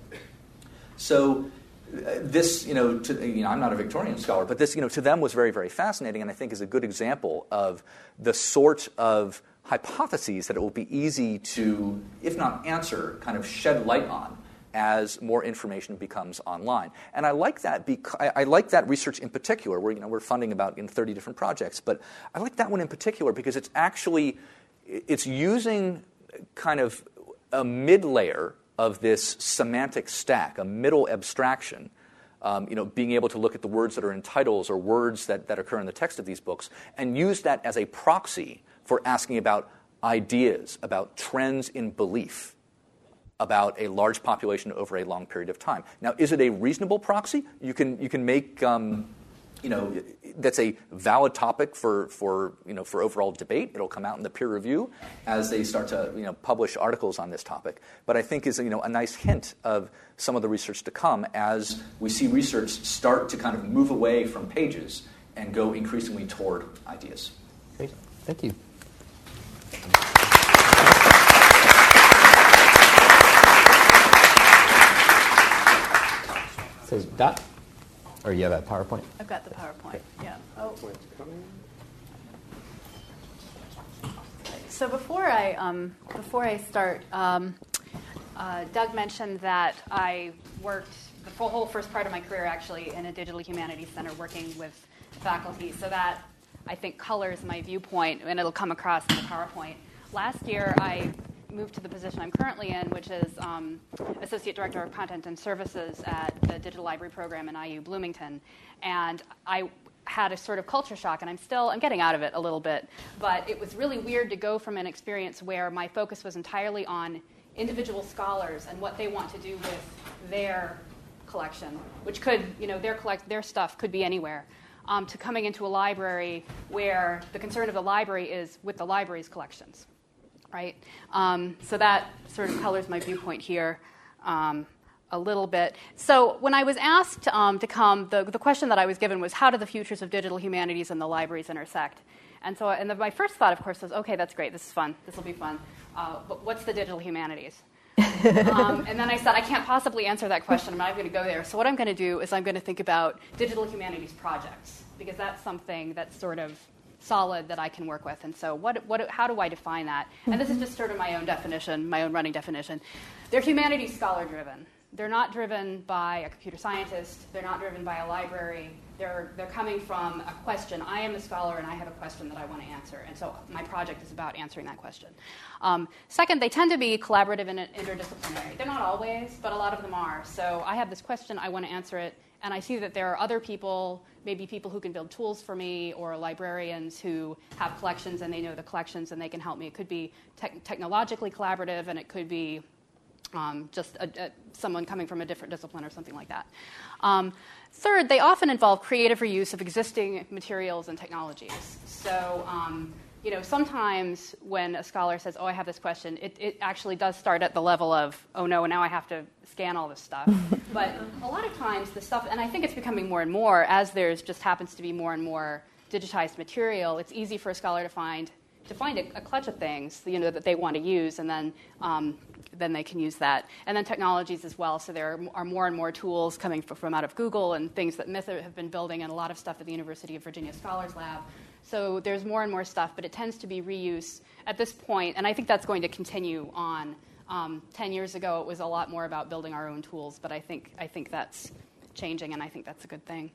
So uh, this, you know, to, you know, I'm not a Victorian scholar, but this, you know, to them was very, very fascinating, and I think is a good example of the sort of hypotheses that it will be easy to, if not answer, kind of shed light on as more information becomes online. And I like that because I, I like that research in particular, where you know we're funding about in thirty different projects, but I like that one in particular because it's actually it's using kind of a mid-layer of this semantic stack, a middle abstraction, um, you know, being able to look at the words that are in titles or words that, that occur in the text of these books, and use that as a proxy for asking about ideas, about trends in belief, about a large population over a long period of time. Now, is it a reasonable proxy? You can you can make um, you know that's a valid topic for for you know for overall debate. It'll come out in the peer review as they start to you know publish articles on this topic. But I think is you know a nice hint of some of the research to come as we see research start to kind of move away from pages and go increasingly toward ideas. Great, thank you. So Dot, or you have a PowerPoint? I've got the PowerPoint, yeah. Oh. So before I um, before I start, um, uh, Doug mentioned that I worked the full, whole first part of my career actually in a digital humanities center working with faculty. So that I think colors my viewpoint, and it'll come across in the PowerPoint. Last year, I moved to the position I'm currently in, which is um, Associate Director of Content and Services at the Digital Library Program in I U Bloomington. And I had a sort of culture shock, and I'm still, I'm getting out of it a little bit, but it was really weird to go from an experience where my focus was entirely on individual scholars and what they want to do with their collection, which could, you know, their collect, their stuff could be anywhere, um, to coming into a library where the concern of the library is with the library's collections. Right? Um, so that sort of colors my viewpoint here um, a little bit. So when I was asked um, to come, the, the question that I was given was, how do the futures of digital humanities and the libraries intersect? And so and the, my first thought, of course, was, okay, that's great. This is fun. This will be fun. Uh, but what's the digital humanities? um, and then I said, I can't possibly answer that question. I'm not going to go there. So what I'm going to do is I'm going to think about digital humanities projects, because that's something that's sort of solid that I can work with. And so what, what, how do I define that? And this is just sort of my own definition, my own running definition. They're humanities scholar-driven. They're not driven by a computer scientist. They're not driven by a library. They're, they're coming from a question. I am a scholar, and I have a question that I want to answer. And so my project is about answering that question. Um, second, they tend to be collaborative and interdisciplinary. They're not always, but a lot of them are. So I have this question. I want to answer it. And I see that there are other people, maybe people who can build tools for me, or librarians who have collections, and they know the collections, and they can help me. It could be te- technologically collaborative, and it could be Um, just a, a, someone coming from a different discipline or something like that. Um, third, they often involve creative reuse of existing materials and technologies. So, um, you know, sometimes when a scholar says, oh, I have this question, it, it actually does start at the level of, oh, no, now I have to scan all this stuff. But a lot of times the stuff, and I think it's becoming more and more, as there's just happens to be more and more digitized material, it's easy for a scholar to find to find a, a clutch of things, you know, that they want to use, and then um, then they can use that. And then technologies as well. So there are more and more tools coming from out of Google, and things that Myth have been building, and a lot of stuff at the University of Virginia Scholars Lab. So there's more and more stuff, but it tends to be reuse at this point, and I think that's going to continue on. Um, ten years ago, it was a lot more about building our own tools, but I think I think that's changing, and I think that's a good thing.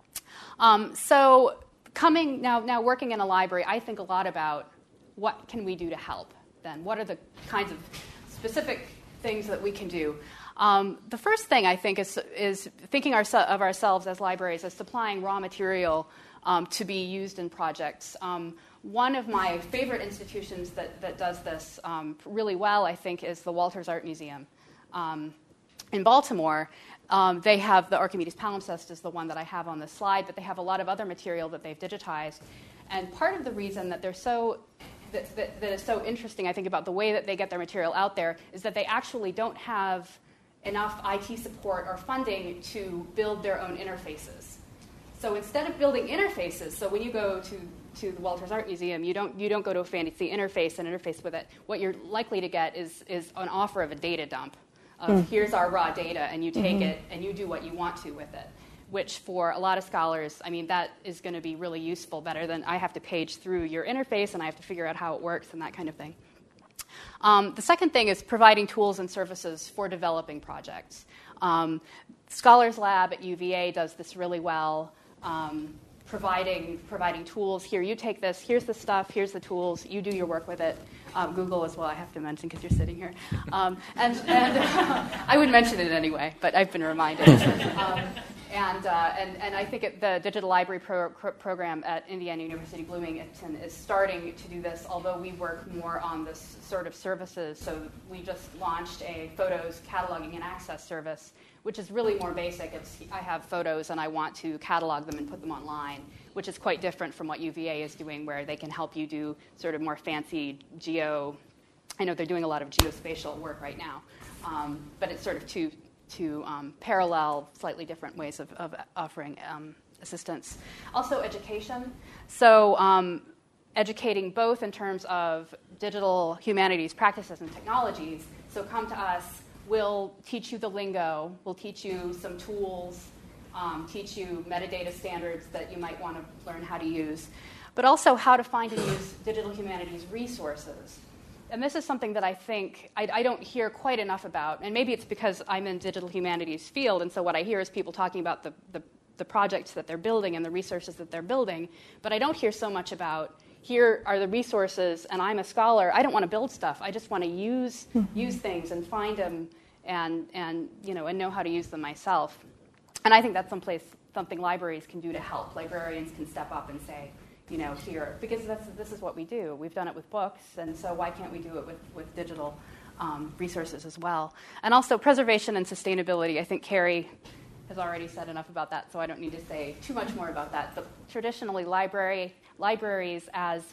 Um, so coming now, now working in a library, I think a lot about what can we do to help then? What are the kinds of specific things that we can do? Um, the first thing, I think, is, is thinking ourse- of ourselves as libraries as supplying raw material um, to be used in projects. Um, one of my favorite institutions that, that does this um, really well, I think, is the Walters Art Museum um, in Baltimore. Um, they have the Archimedes palimpsest is the one that I have on this slide, but they have a lot of other material that they've digitized. And part of the reason that they're so That, that, that is so interesting, I think, about the way that they get their material out there is that they actually don't have enough I T support or funding to build their own interfaces. So instead of building interfaces, so when you go to, to the Walters Art Museum, you don't you don't go to a fancy interface and interface with it. What you're likely to get is is an offer of a data dump of mm. here's our raw data, and you take mm-hmm. it and you do what you want to with it. Which for a lot of scholars, I mean, that is going to be really useful, better than I have to page through your interface and I have to figure out how it works and that kind of thing. Um, the second thing is providing tools and services for developing projects. Um, Scholars Lab at U V A does this really well, um, providing providing tools. Here, you take this, here's the stuff, here's the tools, you do your work with it. Um, Google as well, I have to mention because you're sitting here. Um, and and I would mention it anyway, but I've been reminded. Um, And, uh, and and I think it, the digital library pro, pro, program at Indiana University Bloomington is starting to do this, although we work more on this sort of services. So we just launched a photos cataloging and access service, which is really more basic. It's, I have photos and I want to catalog them and put them online, which is quite different from what U V A is doing, where they can help you do sort of more fancy geo. I know they're doing a lot of geospatial work right now, um, but it's sort of two to um, parallel, slightly different ways of, of offering um, assistance. Also, education. So um, educating both in terms of digital humanities practices and technologies. So come to us. We'll teach you the lingo. We'll teach you some tools, um, teach you metadata standards that you might want to learn how to use, but also how to find and use digital humanities resources. And this is something that I think I, I don't hear quite enough about. And maybe it's because I'm in digital humanities field, and so what I hear is people talking about the, the, the projects that they're building and the resources that they're building. But I don't hear so much about, here are the resources, and I'm a scholar. I don't want to build stuff. I just want to use mm-hmm. use things and find them and, and, you know, and know how to use them myself. And I think that's someplace, something libraries can do to help. Librarians can step up and say, you know, here, because that's, this is what we do. We've done it with books, and so why can't we do it with, with digital um, resources as well? And also preservation and sustainability. I think Carrie has already said enough about that, so I don't need to say too much more about that. But traditionally, library libraries as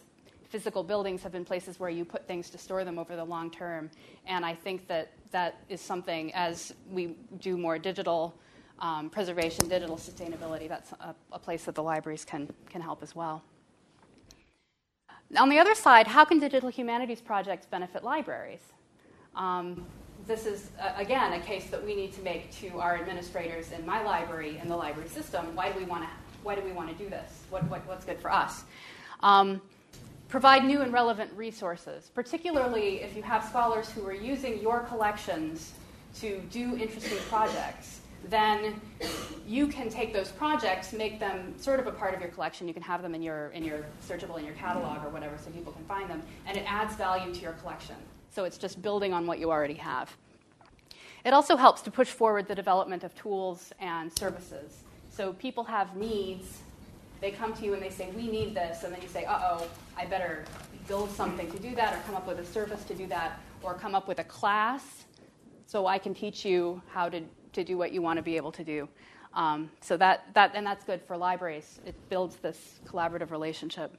physical buildings have been places where you put things to store them over the long term. And I think that that is something, as we do more digital um, preservation, digital sustainability, that's a, a place that the libraries can, can help as well. On the other side, how can digital humanities projects benefit libraries? Um, this is, uh, again, a case that we need to make to our administrators in my library and the library system. Why do we want to Why do we want to do this? What, what, what's good for us? Um, provide new and relevant resources, particularly if you have scholars who are using your collections to do interesting projects. Then you can take those projects, make them sort of a part of your collection. You can have them in your in your searchable in your catalog or whatever, so people can find them, and it adds value to your collection. So it's just building on what you already have. It also helps to push forward the development of tools and services. So people have needs. They come to you and they say, we need this, and then you say, uh-oh, I better build something to do that, or come up with a service to do that, or come up with a class so I can teach you how to, to do what you want to be able to do. Um, so that, that, and that's good for libraries. It builds this collaborative relationship.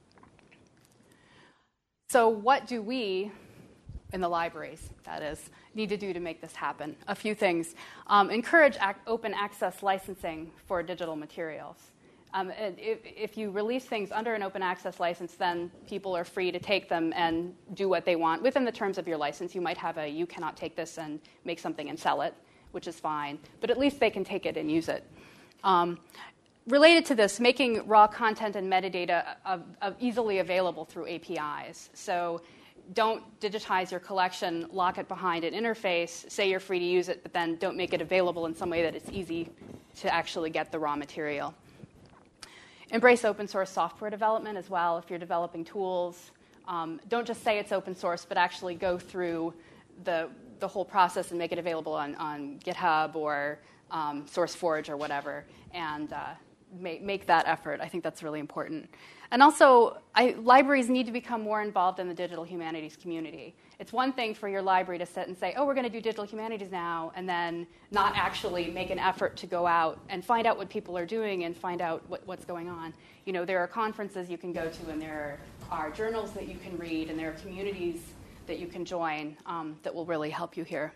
So what do we, in the libraries, that is, need to do to make this happen? A few things. Um, encourage ac- open access licensing for digital materials. Um, if, if you release things under an open access license, then people are free to take them and do what they want. Within the terms of your license, you might have a you cannot take this and make something and sell it, which is fine. But at least they can take it and use it. Um, related to this, making raw content and metadata of, of easily available through A P Is. So don't digitize your collection, lock it behind an interface, say you're free to use it, but then don't make it available in some way that it's easy to actually get the raw material. Embrace open source software development as well. If you're developing tools, um, don't just say it's open source, but actually go through the the whole process and make it available on, on GitHub or um, SourceForge or whatever, and uh, make, make that effort. I think that's really important. And also, I, libraries need to become more involved in the digital humanities community. It's one thing for your library to sit and say, oh, we're going to do digital humanities now, and then not actually make an effort to go out and find out what people are doing and find out what, what's going on. You know, there are conferences you can go to, and there are journals that you can read, and there are communities that you can join um, that will really help you here.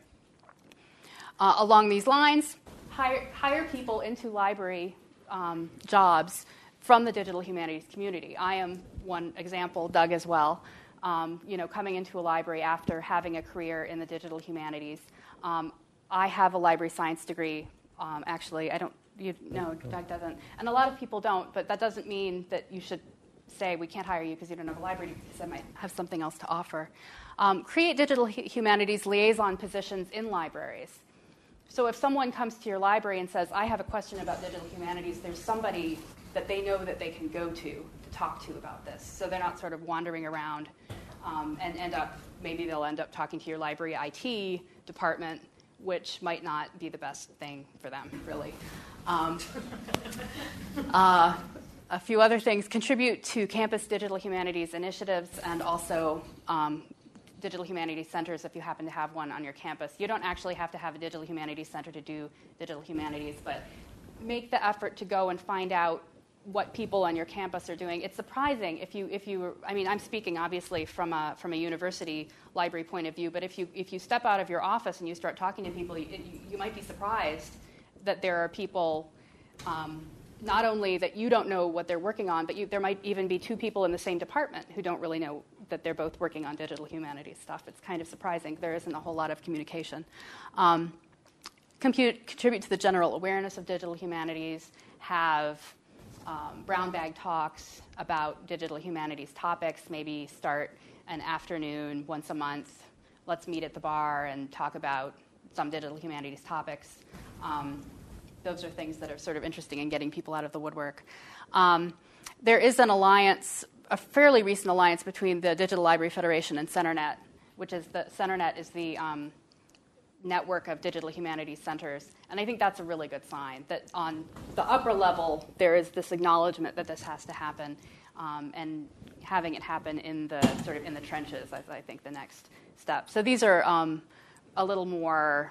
Uh, along these lines, hire, hire people into library um, jobs from the digital humanities community. I am one example, Doug as well. Um, you know, coming into a library after having a career in the digital humanities. Um, I have a library science degree. Um, actually, I don't, you, no, Doug doesn't. And a lot of people don't, but that doesn't mean that you should say we can't hire you because you don't have a library degree, because I might have something else to offer. Um, create digital hu- humanities liaison positions in libraries. So if someone comes to your library and says, I have a question about digital humanities, there's somebody that they know that they can go to to talk to about this. So they're not sort of wandering around um, and end up, maybe they'll end up talking to your library I T department, which might not be the best thing for them, really. Um, uh, a few other things. Contribute to campus digital humanities initiatives and also um, digital humanities centers if you happen to have one on your campus. You don't actually have to have a digital humanities center to do digital humanities, but make the effort to go and find out what people on your campus are doing. It's surprising if you, if you, I mean, I'm speaking obviously from a from a university library point of view, but if you if you step out of your office and you start talking to people, you, you might be surprised that there are people, um, not only that you don't know what they're working on, but you, there might even be two people in the same department who don't really know that they're both working on digital humanities stuff. It's kind of surprising. There isn't a whole lot of communication. Um, compute, contribute to the general awareness of digital humanities, have Um, brown bag talks about digital humanities topics, maybe start an afternoon once a month. Let's meet at the bar and talk about some digital humanities topics. Um, those are things that are sort of interesting in getting people out of the woodwork. Um, there is an alliance, a fairly recent alliance between the Digital Library Federation and CenterNet, which is the CenterNet is the um, network of digital humanities centers. And I think that's a really good sign that on the upper level, there is this acknowledgement that this has to happen, um, and having it happen in the sort of in the trenches is, I think, the next step. So these are um, a little more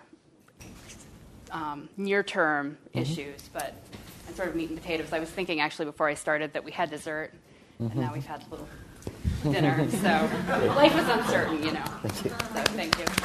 um, near-term mm-hmm. issues, but and sort of meat and potatoes. I was thinking actually before I started that we had dessert, mm-hmm. and now we've had a little dinner. So life is uncertain, you know. Thank you. So thank you.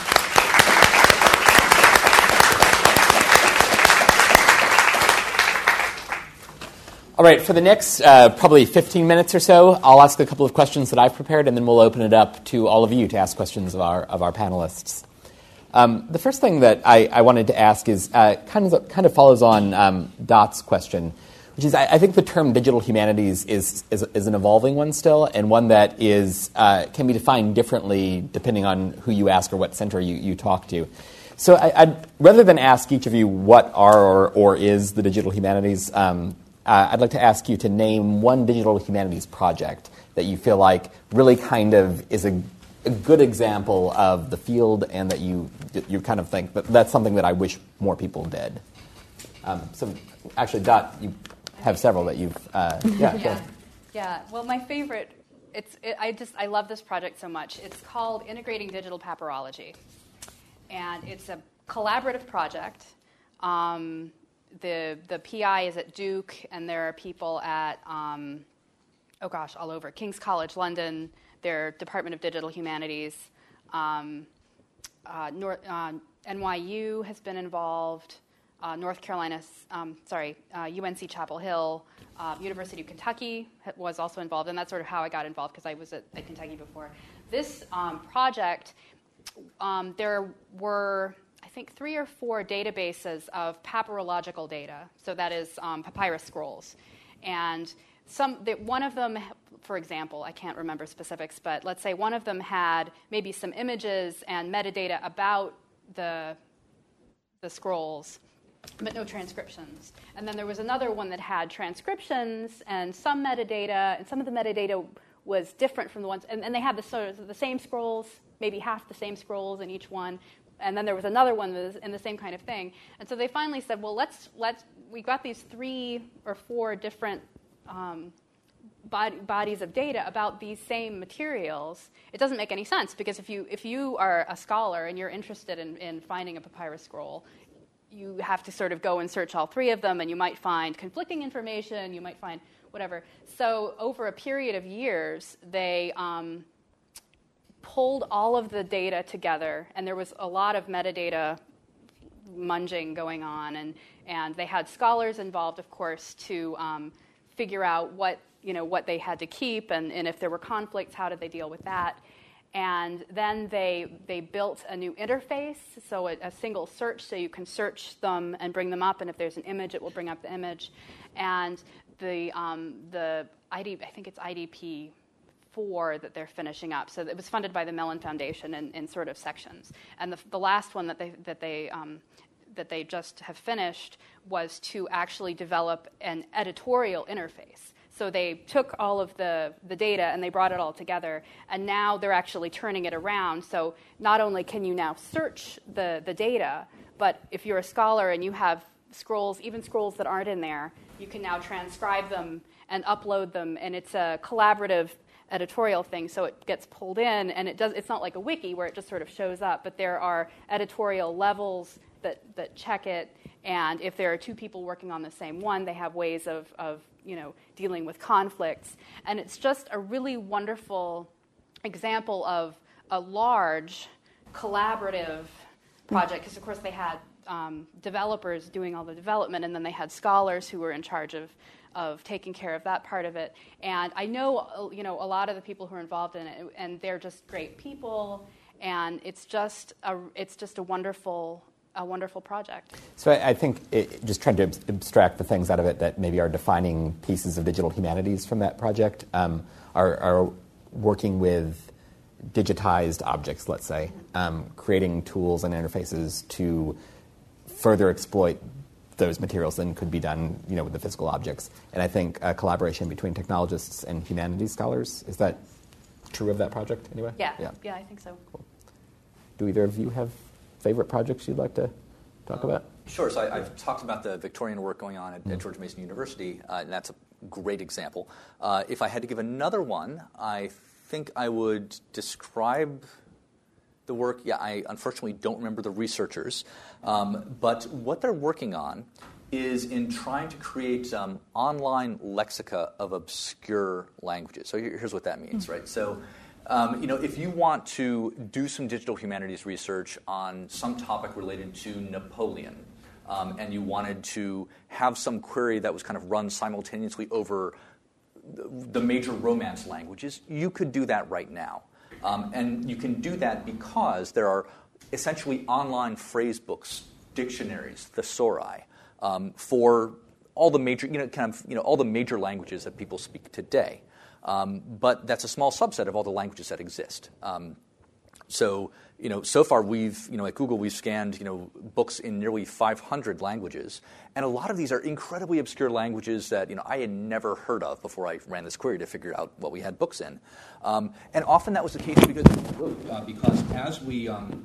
All right, for the next uh, probably fifteen minutes or so, I'll ask a couple of questions that I've prepared, and then we'll open it up to all of you to ask questions of our of our panelists. Um, the first thing that I, I wanted to ask is uh, kind of kind of follows on um, Dot's question, which is I, I think the term digital humanities is, is is an evolving one still, and one that is uh, can be defined differently depending on who you ask or what center you, you talk to. So I, I'd, rather than ask each of you what are or, or is the digital humanities, um, Uh, I'd like to ask you to name one digital humanities project that you feel like really kind of is a, a good example of the field, and that you you kind of think that that's something that I wish more people did. Um, so, actually, Dot, you have several that you've uh, yeah yeah yeah. Well, my favorite it's it, I just I love this project so much. It's called Integrating Digital Papyrology, and it's a collaborative project. Um, The the P I is at Duke, and there are people at, um, oh gosh, all over. King's College London, their Department of Digital Humanities. Um, uh, North, uh, N Y U has been involved. Uh, North Carolina, um, sorry, uh, U N C Chapel Hill. Uh, University of Kentucky was also involved, and that's sort of how I got involved, because I was at, at Kentucky before. This um, project, um, there were... I think three or four databases of papyrological data, so that is um, papyrus scrolls. And some, that one of them, for example, I can't remember specifics, but let's say one of them had maybe some images and metadata about the, the scrolls, but no transcriptions. And then there was another one that had transcriptions and some metadata, and some of the metadata was different from the ones, and, and they had the sort of the same scrolls, maybe half the same scrolls in each one. And then there was another one that was in the same kind of thing. And so they finally said, well, let's, let's we got these three or four different um, body, bodies of data about these same materials. It doesn't make any sense, because if you, if you are a scholar and you're interested in, in finding a papyrus scroll, you have to sort of go and search all three of them, and you might find conflicting information, you might find whatever. So over a period of years, they... Um, pulled all of the data together, and there was a lot of metadata munging going on, and, and they had scholars involved, of course, to um, figure out what, you know, what they had to keep, and, and if there were conflicts, how did they deal with that. And then they, they built a new interface, so a, a single search, so you can search them and bring them up, and if there's an image, it will bring up the image. And the, um, the I D, I think it's I D P four that they're finishing up. So it was funded by the Mellon Foundation in, in sort of sections. And the, the last one that they that they um, that they just have finished was to actually develop an editorial interface. So they took all of the, the data and they brought it all together, and now they're actually turning it around. So not only can you now search the, the data, but if you're a scholar and you have scrolls, even scrolls that aren't in there, you can now transcribe them and upload them, and it's a collaborative editorial thing, so it gets pulled in, and it does. It's not like a wiki where it just sort of shows up, but there are editorial levels that, that check it, and if there are two people working on the same one, they have ways of, of you know, dealing with conflicts. And it's just a really wonderful example of a large collaborative project, because of course they had um, developers doing all the development, and then they had scholars who were in charge of of taking care of that part of it. And I know, you know, a lot of the people who are involved in it, and they're just great people, and it's just a, it's just a wonderful, a wonderful project. So I, I think it, just trying to abstract the things out of it that maybe are defining pieces of digital humanities from that project um, are, are working with digitized objects, let's say, um, creating tools and interfaces to further exploit those materials than could be done, you know, with the physical objects. And I think a collaboration between technologists and humanities scholars, is that true of that project anyway? Yeah, yeah, yeah I think so. Cool. Do either of you have favorite projects you'd like to talk um, about? Sure. So I, I've talked about the Victorian work going on at, mm-hmm. at George Mason University, uh, and that's a great example. Uh, if I had to give another one, I think I would describe the work. Yeah, I unfortunately don't remember the researchers, um, but what they're working on is in trying to create um, online lexica of obscure languages. So here, here's what that means, right? So, um, you know, if you want to do some digital humanities research on some topic related to Napoleon, um, and you wanted to have some query that was kind of run simultaneously over the major Romance languages, you could do that right now. Um, and you can do that because there are essentially online phrase books, dictionaries, thesauri, um, for all the major, you know, kind of, you know, all the major languages that people speak today. Um, but that's a small subset of all the languages that exist. Um, so, you know, so far we've, you know, at Google we've scanned, you know, books in nearly five hundred languages, and a lot of these are incredibly obscure languages that, you know, I had never heard of before I ran this query to figure out what we had books in. Um, and often that was the case because, uh, because as we um,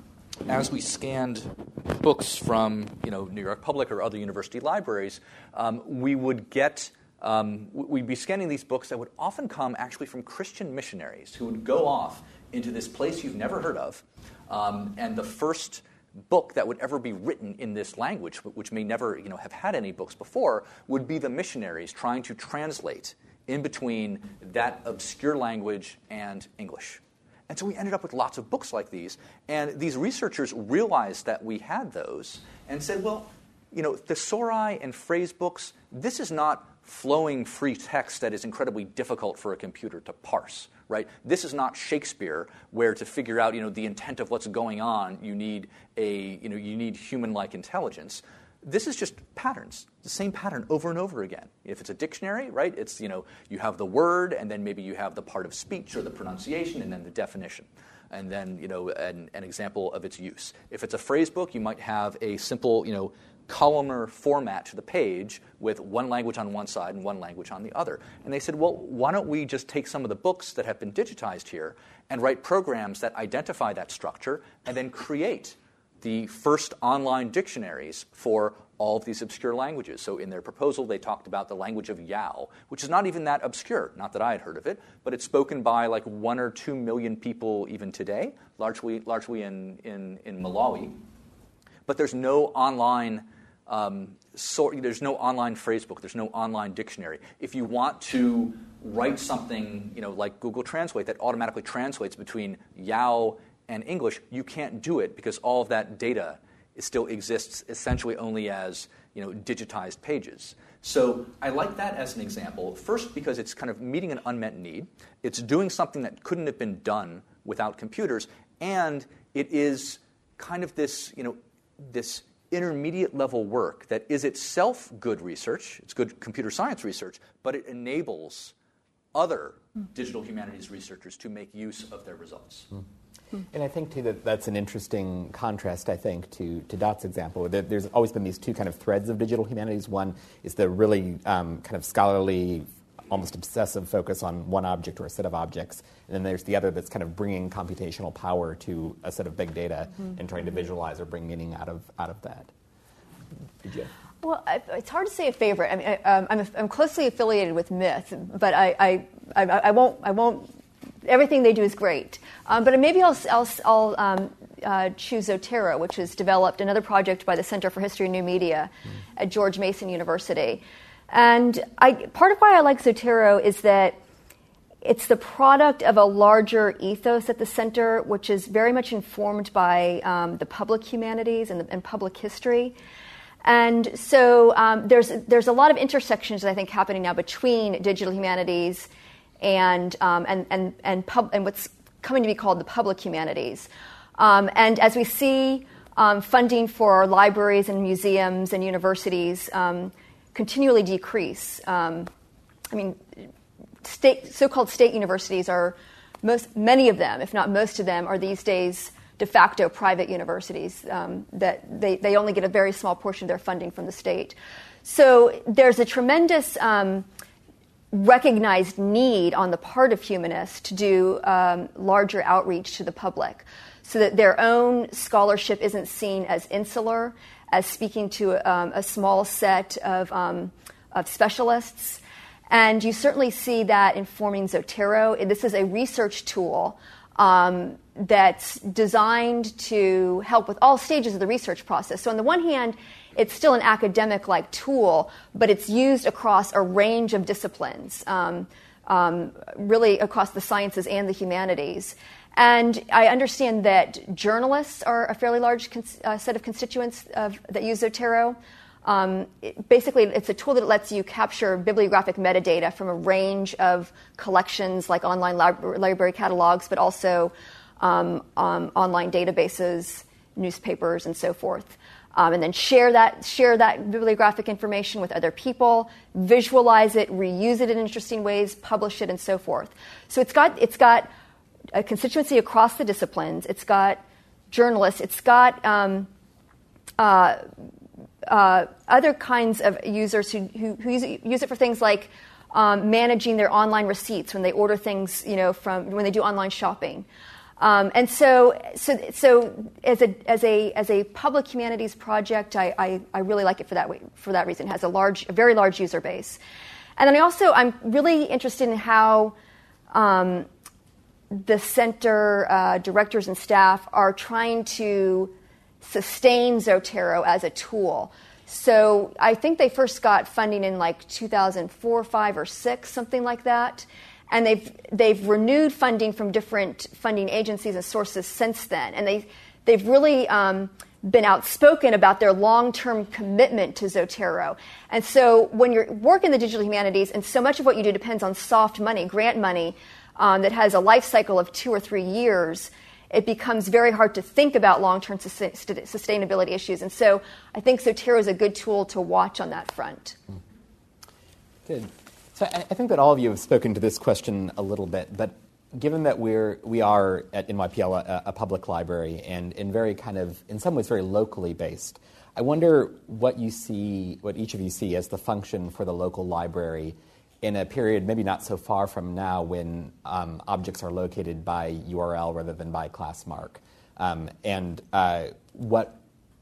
as we scanned books from, you know, New York Public or other university libraries, um, we would get um, we'd be scanning these books that would often come actually from Christian missionaries who would go off into this place you've never heard of, um, and the first book that would ever be written in this language, which may never, you know, have had any books before, would be the missionaries trying to translate in between that obscure language and English. And so we ended up with lots of books like these, and these researchers realized that we had those and said, well, you know, thesauri and phrase books, this is not flowing free text that is incredibly difficult for a computer to parse, right? This is not Shakespeare, where to figure out, you know, the intent of what's going on, you need a, you know, you need human-like intelligence. This is just patterns, the same pattern over and over again. If it's a dictionary, right, it's, you know, you have the word, and then maybe you have the part of speech or the pronunciation, and then the definition, and then, you know, an, an example of its use. If it's a phrase book, you might have a simple, you know, columnar format to the page with one language on one side and one language on the other. And they said, well, why don't we just take some of the books that have been digitized here and write programs that identify that structure and then create the first online dictionaries for all of these obscure languages. So in their proposal, they talked about the language of Yao, which is not even that obscure, not that I had heard of it, but it's spoken by like one or two million people even today, largely largely in, in, in Malawi. But there's no online um, sort, there's no online phrase book, there's no online dictionary. If you want to write something, you know, like Google Translate that automatically translates between Yao and English, you can't do it because all of that data it still exists essentially only as, you know, digitized pages. So I like that as an example, first because it's kind of meeting an unmet need. It's doing something that couldn't have been done without computers, and it is kind of this, you know, this intermediate level work that is itself good research, it's good computer science research, but it enables other digital humanities researchers to make use of their results. Mm. And I think, too, that that's an interesting contrast, I think, to, to Dot's example. There, there's always been these two kind of threads of digital humanities. One is the really um, kind of scholarly, almost obsessive focus on one object or a set of objects. And then there's the other that's kind of bringing computational power to a set of big data mm-hmm. and trying to visualize or bring meaning out of out of that. Did you? Well, I, it's hard to say a favorite. I mean, I, um, I'm, I'm closely affiliated with Myth, but I, I, I, I won't, I won't. Everything they do is great. Um, but maybe I'll, I'll, I'll um, uh, choose Zotero, which has developed another project by the Center for History and New Media mm. at George Mason University. And I, part of why I like Zotero is that it's the product of a larger ethos at the center, which is very much informed by um, the public humanities and, the, and public history. And so um, there's there's a lot of intersections, I think, happening now between digital humanities and um, and and and, pub, and what's coming to be called the public humanities. Um, and as we see um, funding for our libraries and museums and universities um, continually decrease, um, I mean, state so-called state universities are most many of them, if not most of them, are these days de facto private universities um, that they, they only get a very small portion of their funding from the state. So there's a tremendous um, recognized need on the part of humanists to do um, larger outreach to the public so that their own scholarship isn't seen as insular, as speaking to um, a small set of, um, of specialists. And you certainly see that informing Zotero. This is a research tool um, that's designed to help with all stages of the research process. So on the one hand, it's still an academic-like tool, but it's used across a range of disciplines, um, um, really across the sciences and the humanities. And I understand that journalists are a fairly large cons- uh, set of constituents of, that use Zotero. Um, it, basically, it's a tool that lets you capture bibliographic metadata from a range of collections like online lab- library catalogs, but also um, um, online databases, newspapers, and so forth. Um, and then share that share that bibliographic information with other people, visualize it, reuse it in interesting ways, publish it, and so forth. So it's got it's got a constituency across the disciplines. It's got journalists. It's got um, uh, uh, other kinds of users who, who, who use, it, use it for things like um, managing their online receipts when they order things, you know, from when they do online shopping. Um, and so, so, so as a as a as a public humanities project, I, I, I really like it for that way, for that reason. It has a large, a very large user base, and then I also I'm really interested in how um, the center uh, directors and staff are trying to sustain Zotero as a tool. So I think they first got funding in like two thousand four, five, or six, something like that. And they've they've renewed funding from different funding agencies and sources since then. And they they've really um, been outspoken about their long-term commitment to Zotero. And so when you're working in the digital humanities, and so much of what you do depends on soft money, grant money, um, that has a life cycle of two or three years, it becomes very hard to think about long-term sus- sustainability issues. And so I think Zotero is a good tool to watch on that front. Good. So I, I think that all of you have spoken to this question a little bit, but given that we're, we are at N Y P L a, a public library and, and very kind of, in some ways, very locally based, I wonder what you see, what each of you see as the function for the local library in a period maybe not so far from now when um, objects are located by U R L rather than by class mark. Um, and uh, what,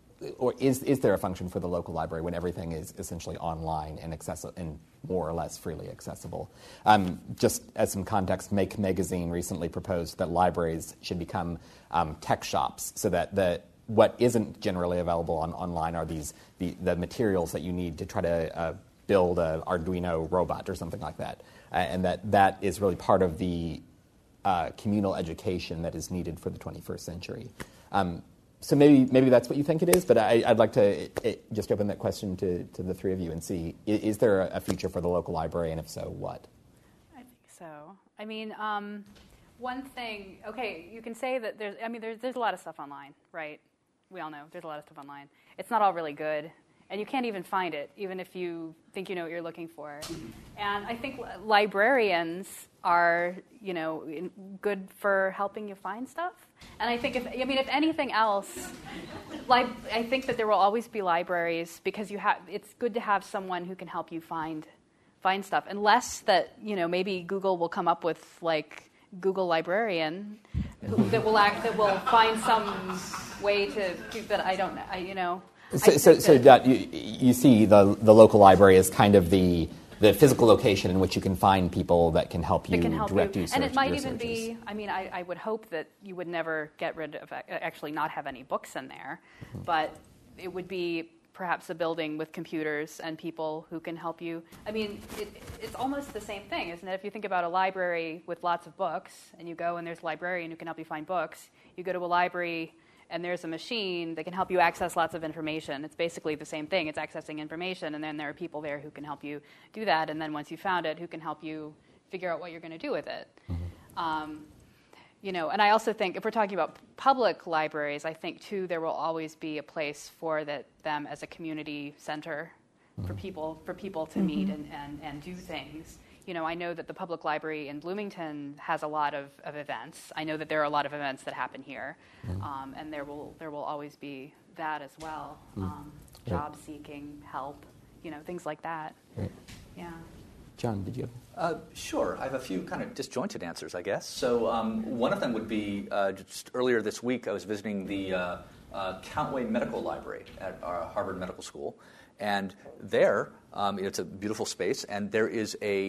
or is is there a function for the local library when everything is essentially online and accessible and more or less freely accessible? Um, just as some context, Make Magazine recently proposed that libraries should become um, tech shops so that the what isn't generally available on online are these the, the materials that you need to try to uh, build an Arduino robot or something like that, uh, and that that is really part of the uh, communal education that is needed for the twenty-first century. Um, so maybe maybe that's what you think it is, but I, I'd like to it, it, just open that question to, to the three of you and see, is, is there a, a future for the local library, and if so, what? I think so. I mean, um, one thing, okay, you can say that there's, I mean, there's, there's a lot of stuff online, right? We all know there's a lot of stuff online. It's not all really good. And you can't even find it, even if you think you know what you're looking for. And I think librarians are, you know, good for helping you find stuff. And I think, if I mean, if anything else, like, I think that there will always be libraries because you have. It's good to have someone who can help you find find stuff. Unless that, you know, maybe Google will come up with like Google Librarian who, that will act that will find some way to do that. I don't know. I, you know. So, so, so that you, you see the the local library as kind of the the physical location in which you can find people that can help you, can help direct you. you, search, and it might your even searches. be. I mean, I, I would hope that you would never get rid of actually not have any books in there, mm-hmm. but it would be perhaps a building with computers and people who can help you. I mean, it, it's almost the same thing, isn't it? If you think about a library with lots of books, and you go and there's a librarian who can help you find books, you go to a library and there's a machine that can help you access lots of information. It's basically the same thing. It's accessing information, and then there are people there who can help you do that, and then once you found it, who can help you figure out what you're going to do with it. Mm-hmm. Um, you know, and I also think, if we're talking about public libraries, I think, too, there will always be a place for that, them as a community center mm-hmm. for people for people to mm-hmm. meet and, and, and do things. You know, I know that the public library in Bloomington has a lot of, of events. I know that there are a lot of events that happen here, mm-hmm. um, and there will there will always be that as well. Mm-hmm. Um, job seeking, help, you know, things like that. Right. Yeah. John, did you have? Uh, sure. I have a few kind of disjointed answers, I guess. So um, one of them would be uh, just earlier this week I was visiting the uh, uh, Countway Medical Library at uh, Harvard Medical School, and there um, it's a beautiful space, and there is a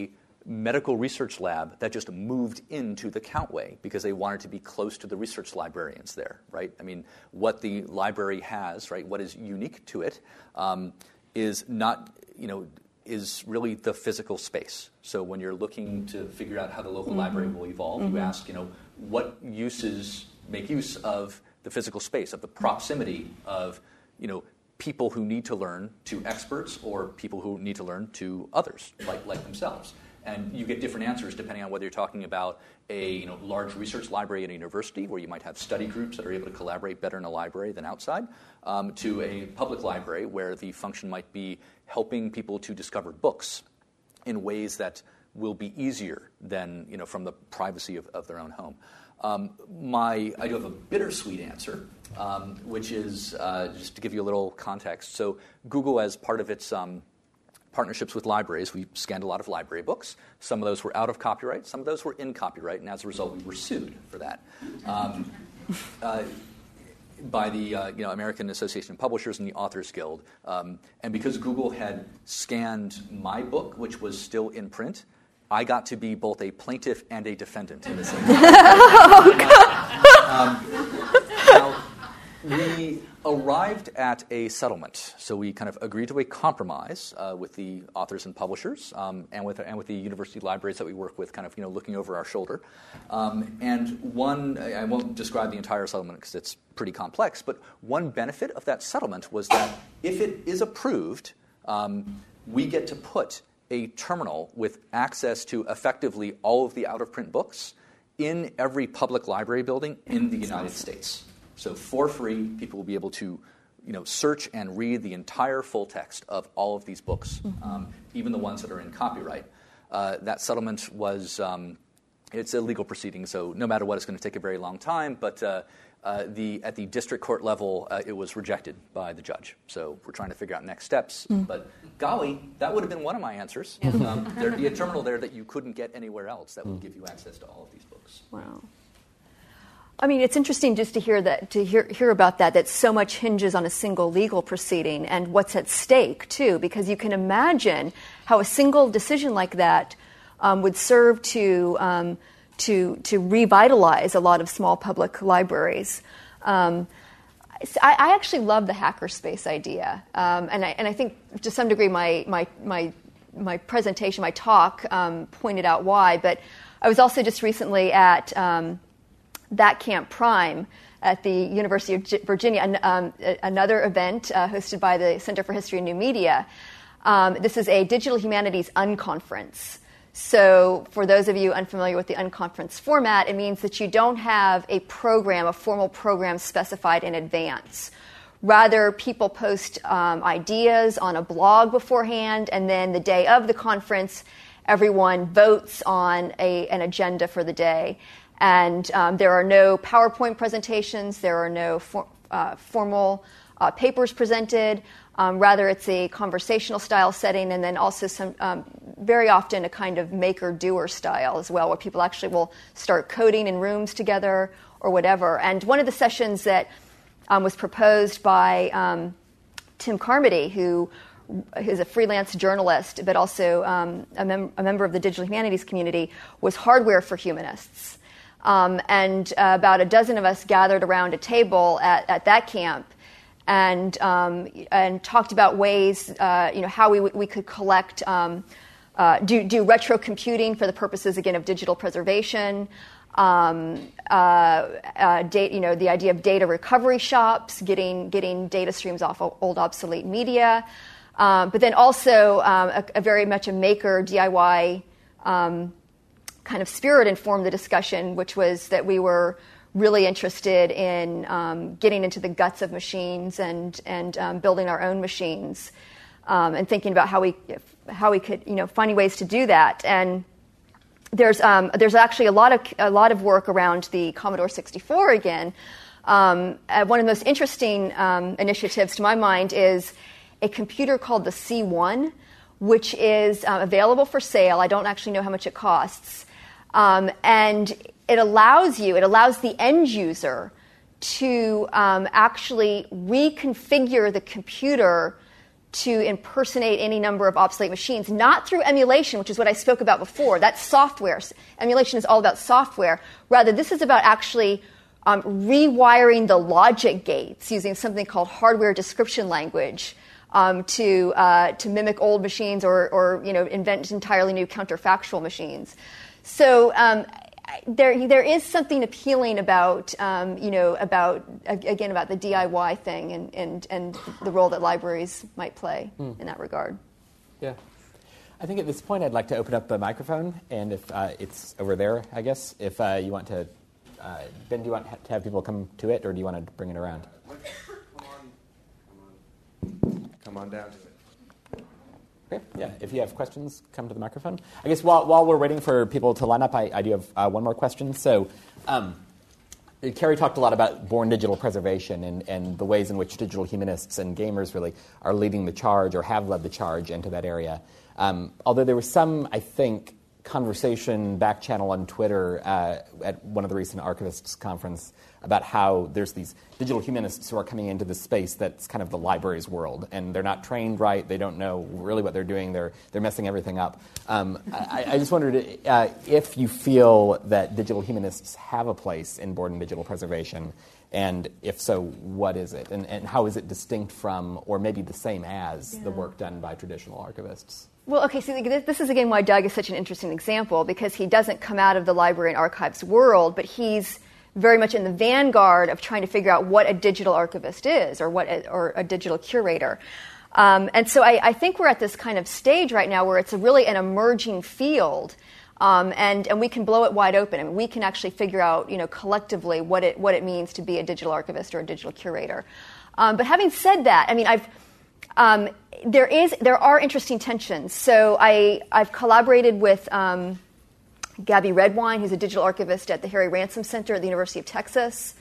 medical research lab that just moved into the Countway because they wanted to be close to the research librarians there, right? I mean, what the library has, right, what is unique to it um, is not, you know, is really the physical space. So when you're looking to figure out how the local mm-hmm. library will evolve, mm-hmm. you ask, you know, what uses make use of the physical space, of the proximity of, you know, people who need to learn to experts or people who need to learn to others, like, like themselves. And you get different answers depending on whether you're talking about a you know, large research library at a university where you might have study groups that are able to collaborate better in a library than outside, um, to a public library where the function might be helping people to discover books in ways that will be easier than you know, from the privacy of, of their own home. Um, my, I do have a bittersweet answer, um, which is, uh, just to give you a little context. So Google, as part of its um, partnerships with libraries, we scanned a lot of library books. Some of those were out of copyright. Some of those were in copyright, and as a result, we were sued for that um, uh, by the uh, you know, American Association of Publishers and the Authors Guild. Um, and because Google had scanned my book, which was still in print, I got to be both a plaintiff and a defendant in the same case. um, now, we arrived at a settlement. So we kind of agreed to a compromise uh, with the authors and publishers um, and with and with the university libraries that we work with, kind of you know looking over our shoulder. Um, and one, I won't describe the entire settlement because it's pretty complex, but one benefit of that settlement was that if it is approved, um, we get to put a terminal with access to effectively all of the out-of-print books in every public library building in the United States. So for free, people will be able to, you know, search and read the entire full text of all of these books, um, even the ones that are in copyright. Uh, that settlement was, um, it's a legal proceeding, so no matter what, it's going to take a very long time. But uh, uh, the at the district court level, uh, it was rejected by the judge. So we're trying to figure out next steps. Mm. But golly, that would have been one of my answers. Yeah. Um, there'd be a terminal there that you couldn't get anywhere else that would give you access to all of these books. Wow. I mean, it's interesting just to hear that, to hear hear about that, that so much hinges on a single legal proceeding and what's at stake, too, because you can imagine how a single decision like that um, would serve to um, to to revitalize a lot of small public libraries. Um, I, I actually love the hackerspace idea, um, and I and I think to some degree my my my my presentation, my talk um, pointed out why. But I was also just recently at um, That Camp Prime at the University of Virginia, an, um, another event uh, hosted by the Center for History and New Media. Um, this is a Digital Humanities Unconference. So for those of you unfamiliar with the unconference format, it means that you don't have a program, a formal program specified in advance. Rather, people post um, ideas on a blog beforehand, and then the day of the conference, everyone votes on a, an agenda for the day. And um, there are no PowerPoint presentations. There are no for, uh, formal uh, papers presented. Um, rather, it's a conversational style setting, and then also some um, very often a kind of maker-doer style as well, where people actually will start coding in rooms together or whatever. And one of the sessions that um, was proposed by um, Tim Carmody, who is a freelance journalist, but also um, a, mem- a member of the digital humanities community, was hardware for humanists. Um, and uh, about a dozen of us gathered around a table at, at that camp and um, and talked about ways, uh, you know, how we w- we could collect, um, uh, do do retro computing for the purposes again of digital preservation, um, uh, uh, data, you know, the idea of data recovery shops, getting getting data streams off of old obsolete media, um, but then also um, a, a very much a maker D I Y. Um, kind of spirit informed the discussion, which was that we were really interested in um, getting into the guts of machines and and um, building our own machines, um, and thinking about how we how we could you know finding ways to do that. And there's um, there's actually a lot of a lot of work around the Commodore sixty-four again. Um, uh, one of the most interesting um, initiatives, to my mind, is a computer called the C one, which is uh, available for sale. I don't actually know how much it costs. Um, and it allows you, it allows the end user to um, actually reconfigure the computer to impersonate any number of obsolete machines, not through emulation, which is what I spoke about before. That's software. Emulation is all about software. Rather, this is about actually um, rewiring the logic gates using something called hardware description language um, to uh, to mimic old machines or, or you know invent entirely new counterfactual machines. So um, there there is something appealing about um, you know about again about the D I Y thing and, and, and the role that libraries might play mm. in that regard. Yeah, I think at this point I'd like to open up the microphone, and if uh, it's over there, I guess if uh, you want to, uh, Ben, do you want to have people come to it, or do you want to bring it around? Come on, come on, come on down to it. Okay. Yeah, if you have questions, come to the microphone. I guess while while we're waiting for people to line up, I, I do have uh, one more question. So, um, Carrie talked a lot about born digital preservation and, and the ways in which digital humanists and gamers really are leading the charge or have led the charge into that area. Um, although there was some, I think, conversation back channel on Twitter uh, at one of the recent archivists conference about how there's these digital humanists who are coming into this space that's kind of the library's world, and they're not trained right. They don't know really what they're doing. They're they're messing everything up. Um, I, I just wondered uh, if you feel that digital humanists have a place in board and digital preservation, and if so, what is it, and and how is it distinct from, or maybe the same as, yeah. the work done by traditional archivists? Well, okay, so this is, again, why Doug is such an interesting example, because he doesn't come out of the library and archives world, but he's very much in the vanguard of trying to figure out what a digital archivist is, or what a, or a digital curator. Um, and so I, I think we're at this kind of stage right now where it's a really an emerging field, um, and, and we can blow it wide open. I mean, we can actually figure out, you know, collectively what it what it means to be a digital archivist or a digital curator. Um, but having said that, I mean, I've Um, there is, there are interesting tensions. So I, I've collaborated with um, Gabby Redwine, who's a digital archivist at the Harry Ransom Center at the University of Texas,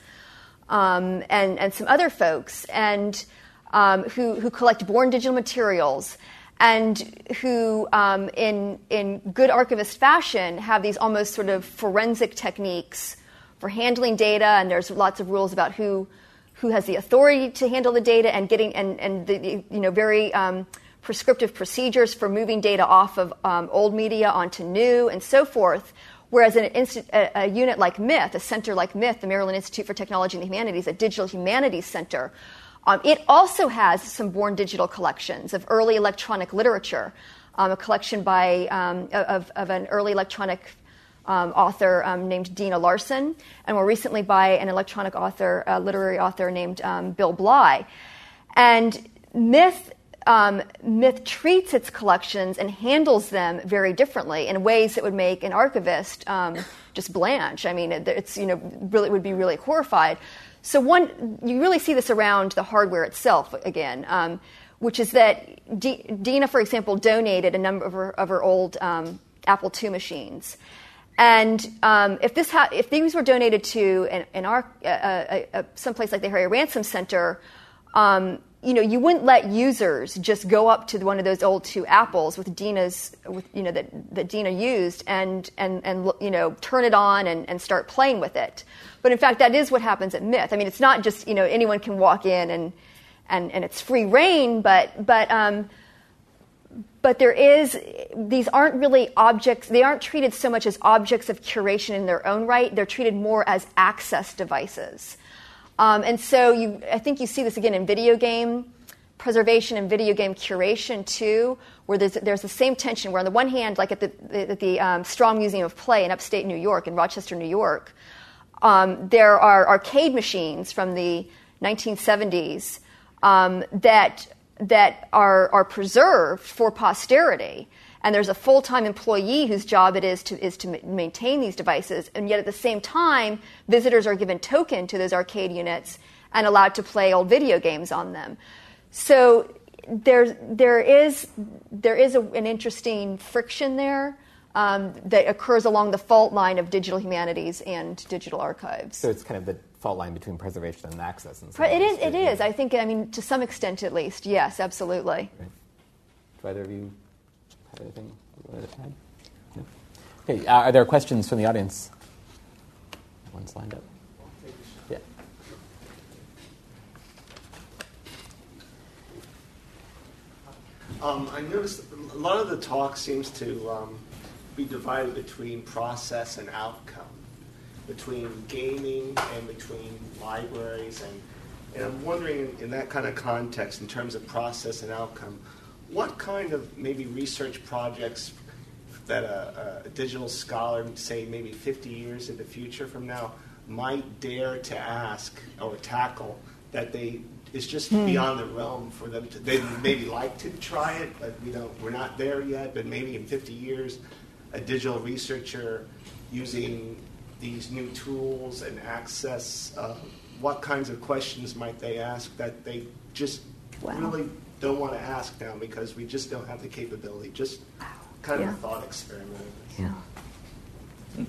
um, and, and some other folks, and um, who, who collect born digital materials, and who, um, in in good archivist fashion, have these almost sort of forensic techniques for handling data. And there's lots of rules about who. who has the authority to handle the data, and getting and, and the, you know very um, prescriptive procedures for moving data off of um, old media onto new, and so forth. Whereas in an insti- a, a unit like MITH, a center like MITH, the Maryland Institute for Technology and the Humanities, a digital humanities center, um, it also has some born digital collections of early electronic literature, um, a collection by um, of, of an early electronic Um, author um, named Dina Larson, and more recently by an electronic author, a literary author named um, Bill Bly. And MITH, um, MITH treats its collections and handles them very differently in ways that would make an archivist um, just blanch. I mean, it, it's you know really would be really horrified. So one, you really see this around the hardware itself again, um, which is that D- Dina, for example, donated a number of her, of her old um, Apple two machines. And um, if this ha- if these were donated to an, an arc, uh, uh, uh, someplace like the Harry Ransom Center, um, you know, you wouldn't let users just go up to one of those old two Apples with Dina's, with you know that, that Dina used, and and and you know turn it on and, and start playing with it. But in fact, that is what happens at MITH. I mean, it's not just you know anyone can walk in and and, and it's free reign, but but. Um, But there is, these aren't really objects, they aren't treated so much as objects of curation in their own right, they're treated more as access devices. Um, and so you, I think you see this again in video game preservation and video game curation too, where there's, there's the same tension where on the one hand, like at the, at the um, Strong Museum of Play in upstate New York, in Rochester, New York, um, there are arcade machines from the nineteen seventies um, that that are, are preserved for posterity, and there's a full-time employee whose job it is to is to maintain these devices, and yet at the same time, visitors are given token to those arcade units and allowed to play old video games on them. So there there is there is a, an interesting friction there um, that occurs along the fault line of digital humanities and digital archives. So it's kind of the fault line between preservation and access. And it is. It is. I think. I mean, to some extent, at least. Yes, absolutely. Right. Do either of you have anything you wanted to add? No. Okay. Uh, are there questions from the audience? One's lined up. Yeah. Uh, Um, I noticed a lot of the talk seems to um, be divided between process and outcome, between gaming and between libraries. And, and I'm wondering, in, in that kind of context, in terms of process and outcome, what kind of maybe research projects that a, a digital scholar, say maybe fifty years in the future from now, might dare to ask or tackle that they is just hmm. beyond the realm for them to, they maybe like to try it, but we don't, we're not there yet, but maybe in fifty years, a digital researcher using these new tools and access, uh, what kinds of questions might they ask that they just wow. really don't want to ask now because we just don't have the capability? Just kind of yeah. a thought experiment. Yeah. You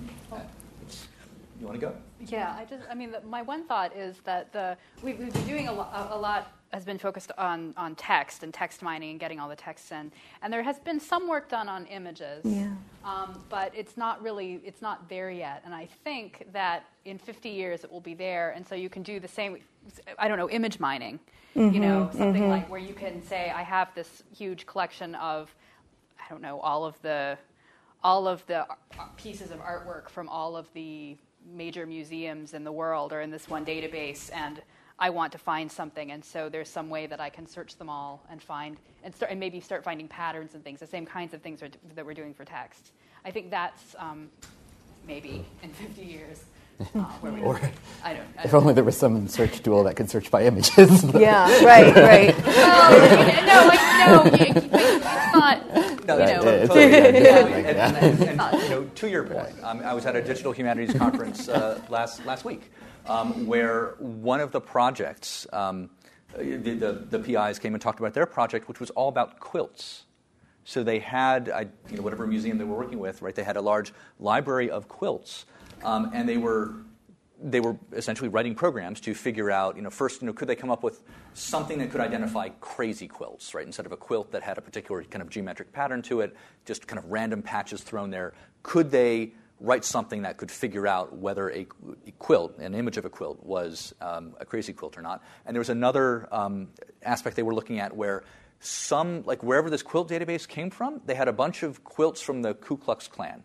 want to go? Yeah, I just, I mean, the, my one thought is that the we've, we've been doing a, lo- a lot has been focused on, on text and text mining and getting all the text in, and there has been some work done on images, yeah. um, but it's not really, it's not there yet, and I think that in fifty years it will be there, and so you can do the same, I don't know, image mining, mm-hmm, you know, something mm-hmm. like where you can say, I have this huge collection of, I don't know, all of the, all of the pieces of artwork from all of the major museums in the world are in this one database, and I want to find something, and so there's some way that I can search them all and find and start and maybe start finding patterns and things, the same kinds of things are, that we're doing for text. I think that's um, maybe in fifty years. Uh, where we or I don't. I if don't only know. there was some search tool that could search by images. Yeah, right, right. Well, no, I, no, it's not. No, you that's know, totally, totally Yeah. and, and, and, and, you know, to your point, um, I was at a digital humanities conference uh, last last week, um, where one of the projects, um, the, the the P Is came and talked about their project, which was all about quilts. So they had, I, you know, whatever museum they were working with, right? They had a large library of quilts, um, and they were. They were essentially writing programs to figure out, you know, first, you know, could they come up with something that could identify crazy quilts, right? Instead of a quilt that had a particular kind of geometric pattern to it, just kind of random patches thrown there, could they write something that could figure out whether a, a quilt, an image of a quilt, was um, a crazy quilt or not? And there was another um, aspect they were looking at where some, like wherever this quilt database came from, they had a bunch of quilts from the Ku Klux Klan.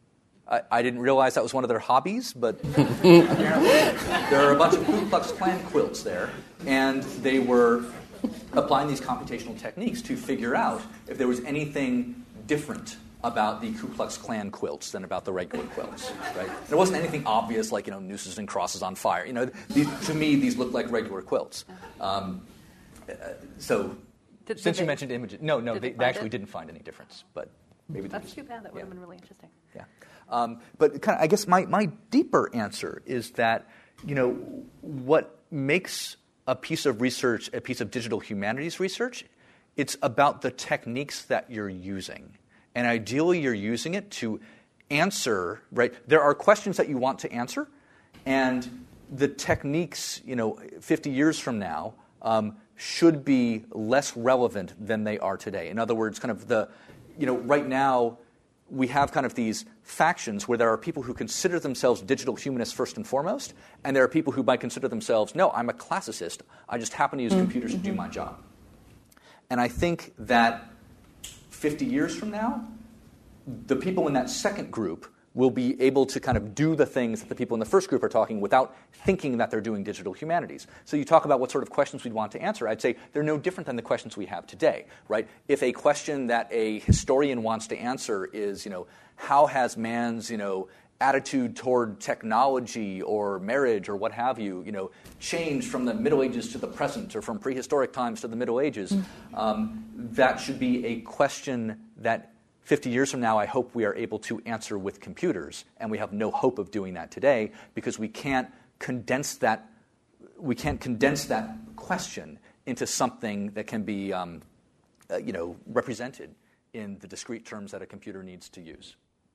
I, I didn't realize that was one of their hobbies, but apparently there are a bunch of Ku Klux Klan quilts there, and they were applying these computational techniques to figure out if there was anything different about the Ku Klux Klan quilts than about the regular quilts. Right? There wasn't anything obvious like, you know, nooses and crosses on fire. You know, these, to me, these look like regular quilts. Um, uh, so, Did, since did you they, mentioned images, no, no, did they, they they actually it? didn't find any difference, but maybe That's they too bad. That would yeah. have been really interesting. Yeah. Um, but kind of, I guess my, my deeper answer is that, you know, what makes a piece of research a piece of digital humanities research, it's about the techniques that you're using. And ideally, you're using it to answer, right? There are questions that you want to answer, and the techniques, you know, fifty years from now um, should be less relevant than they are today. In other words, kind of the, you know, right now, we have kind of these factions where there are people who consider themselves digital humanists first and foremost, and there are people who might consider themselves, no, I'm a classicist. I just happen to use mm-hmm. computers to do my job. And I think that fifty years from now, the people in that second group will be able to kind of do the things that the people in the first group are talking without thinking that they're doing digital humanities. So you talk about what sort of questions we'd want to answer. I'd say they're no different than the questions we have today, right? If a question that a historian wants to answer is, you know, how has man's, you know, attitude toward technology or marriage or what have you, you know, changed from the Middle Ages to the present or from prehistoric times to the Middle Ages, um, that should be a question that fifty years from now, I hope we are able to answer with computers, and we have no hope of doing that today because we can't condense that. We can't condense that question into something that can be, um, uh, you know, represented in the discrete terms that a computer needs to use.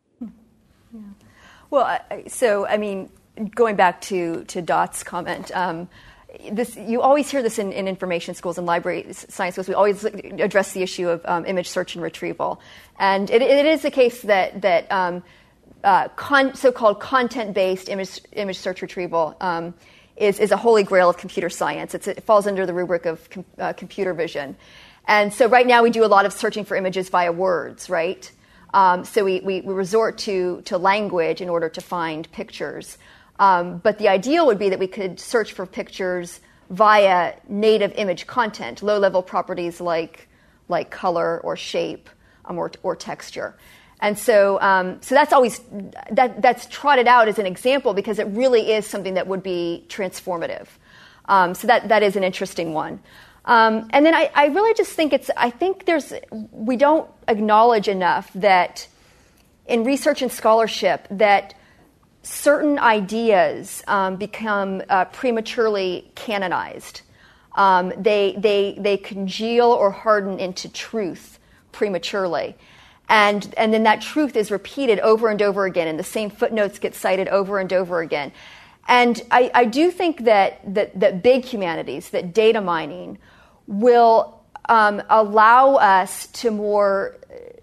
Yeah. Well, I, so I mean, going back to to Dot's comment. Um, This, you always hear this in, in information schools and library science schools. We always address the issue of um, image search and retrieval. And it, it is the case that, that um, uh, con, so-called content-based image, image search retrieval um, is, is a holy grail of computer science. It's, it falls under the rubric of com, uh, computer vision. And so right now we do a lot of searching for images via words, right? Um, so we, we, we resort to, to language in order to find pictures. Um, but the ideal would be that we could search for pictures via native image content, low-level properties like, like color or shape um, or, or texture. And so, um, so that's always that, that's trotted out as an example because it really is something that would be transformative. Um, so that, that is an interesting one. Um, and then I, I really just think it's, I think there's, we don't acknowledge enough that in research and scholarship that certain ideas um, become uh, prematurely canonized. Um, they, they, they congeal or harden into truth prematurely. And, and then that truth is repeated over and over again, and the same footnotes get cited over and over again. And I, I do think that, that, that big humanities, that data mining, will um, allow us to more,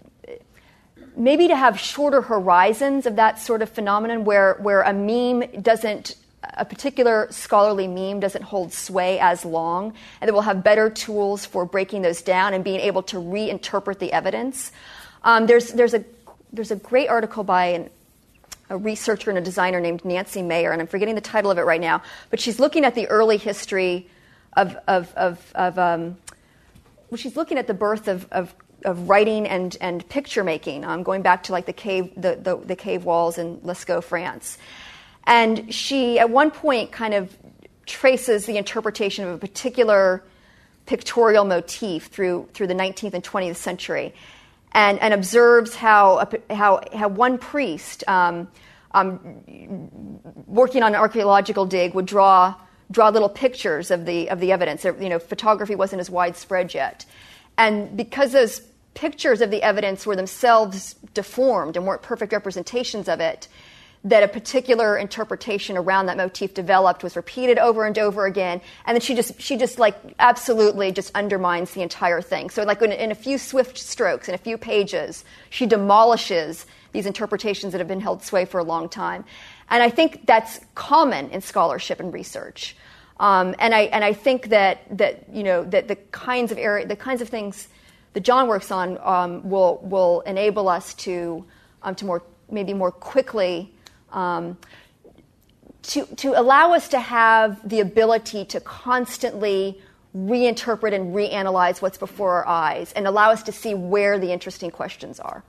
maybe to have shorter horizons of that sort of phenomenon where, where a meme doesn't, a particular scholarly meme doesn't hold sway as long, and that we'll have better tools for breaking those down and being able to reinterpret the evidence. Um, there's, there's, a, there's a great article by an, a researcher and a designer named Nancy Mayer, and I'm forgetting the title of it right now, but she's looking at the early history of, of, of, of um, well, she's looking at the birth of, of, of writing and, and picture making, um, going back to like the cave, the, the, the cave walls in Lascaux, France. And she, at one point, kind of traces the interpretation of a particular pictorial motif through, through the nineteenth and twentieth century. And, and observes how how how one priest um, um, working on an archaeological dig would draw draw little pictures of the of the evidence. You know, photography wasn't as widespread yet, and because those pictures of the evidence were themselves deformed and weren't perfect representations of it, that a particular interpretation around that motif developed was repeated over and over again, and then she just she just like absolutely just undermines the entire thing. So like in, in a few swift strokes, in a few pages, she demolishes these interpretations that have been held sway for a long time. And I think that's common in scholarship and research. Um, and I and I think that that you know that the kinds of area the kinds of things that John works on um, will will enable us to um, to more maybe more quickly. Um, to, to allow us to have the ability to constantly reinterpret and reanalyze what's before our eyes and allow us to see where the interesting questions are.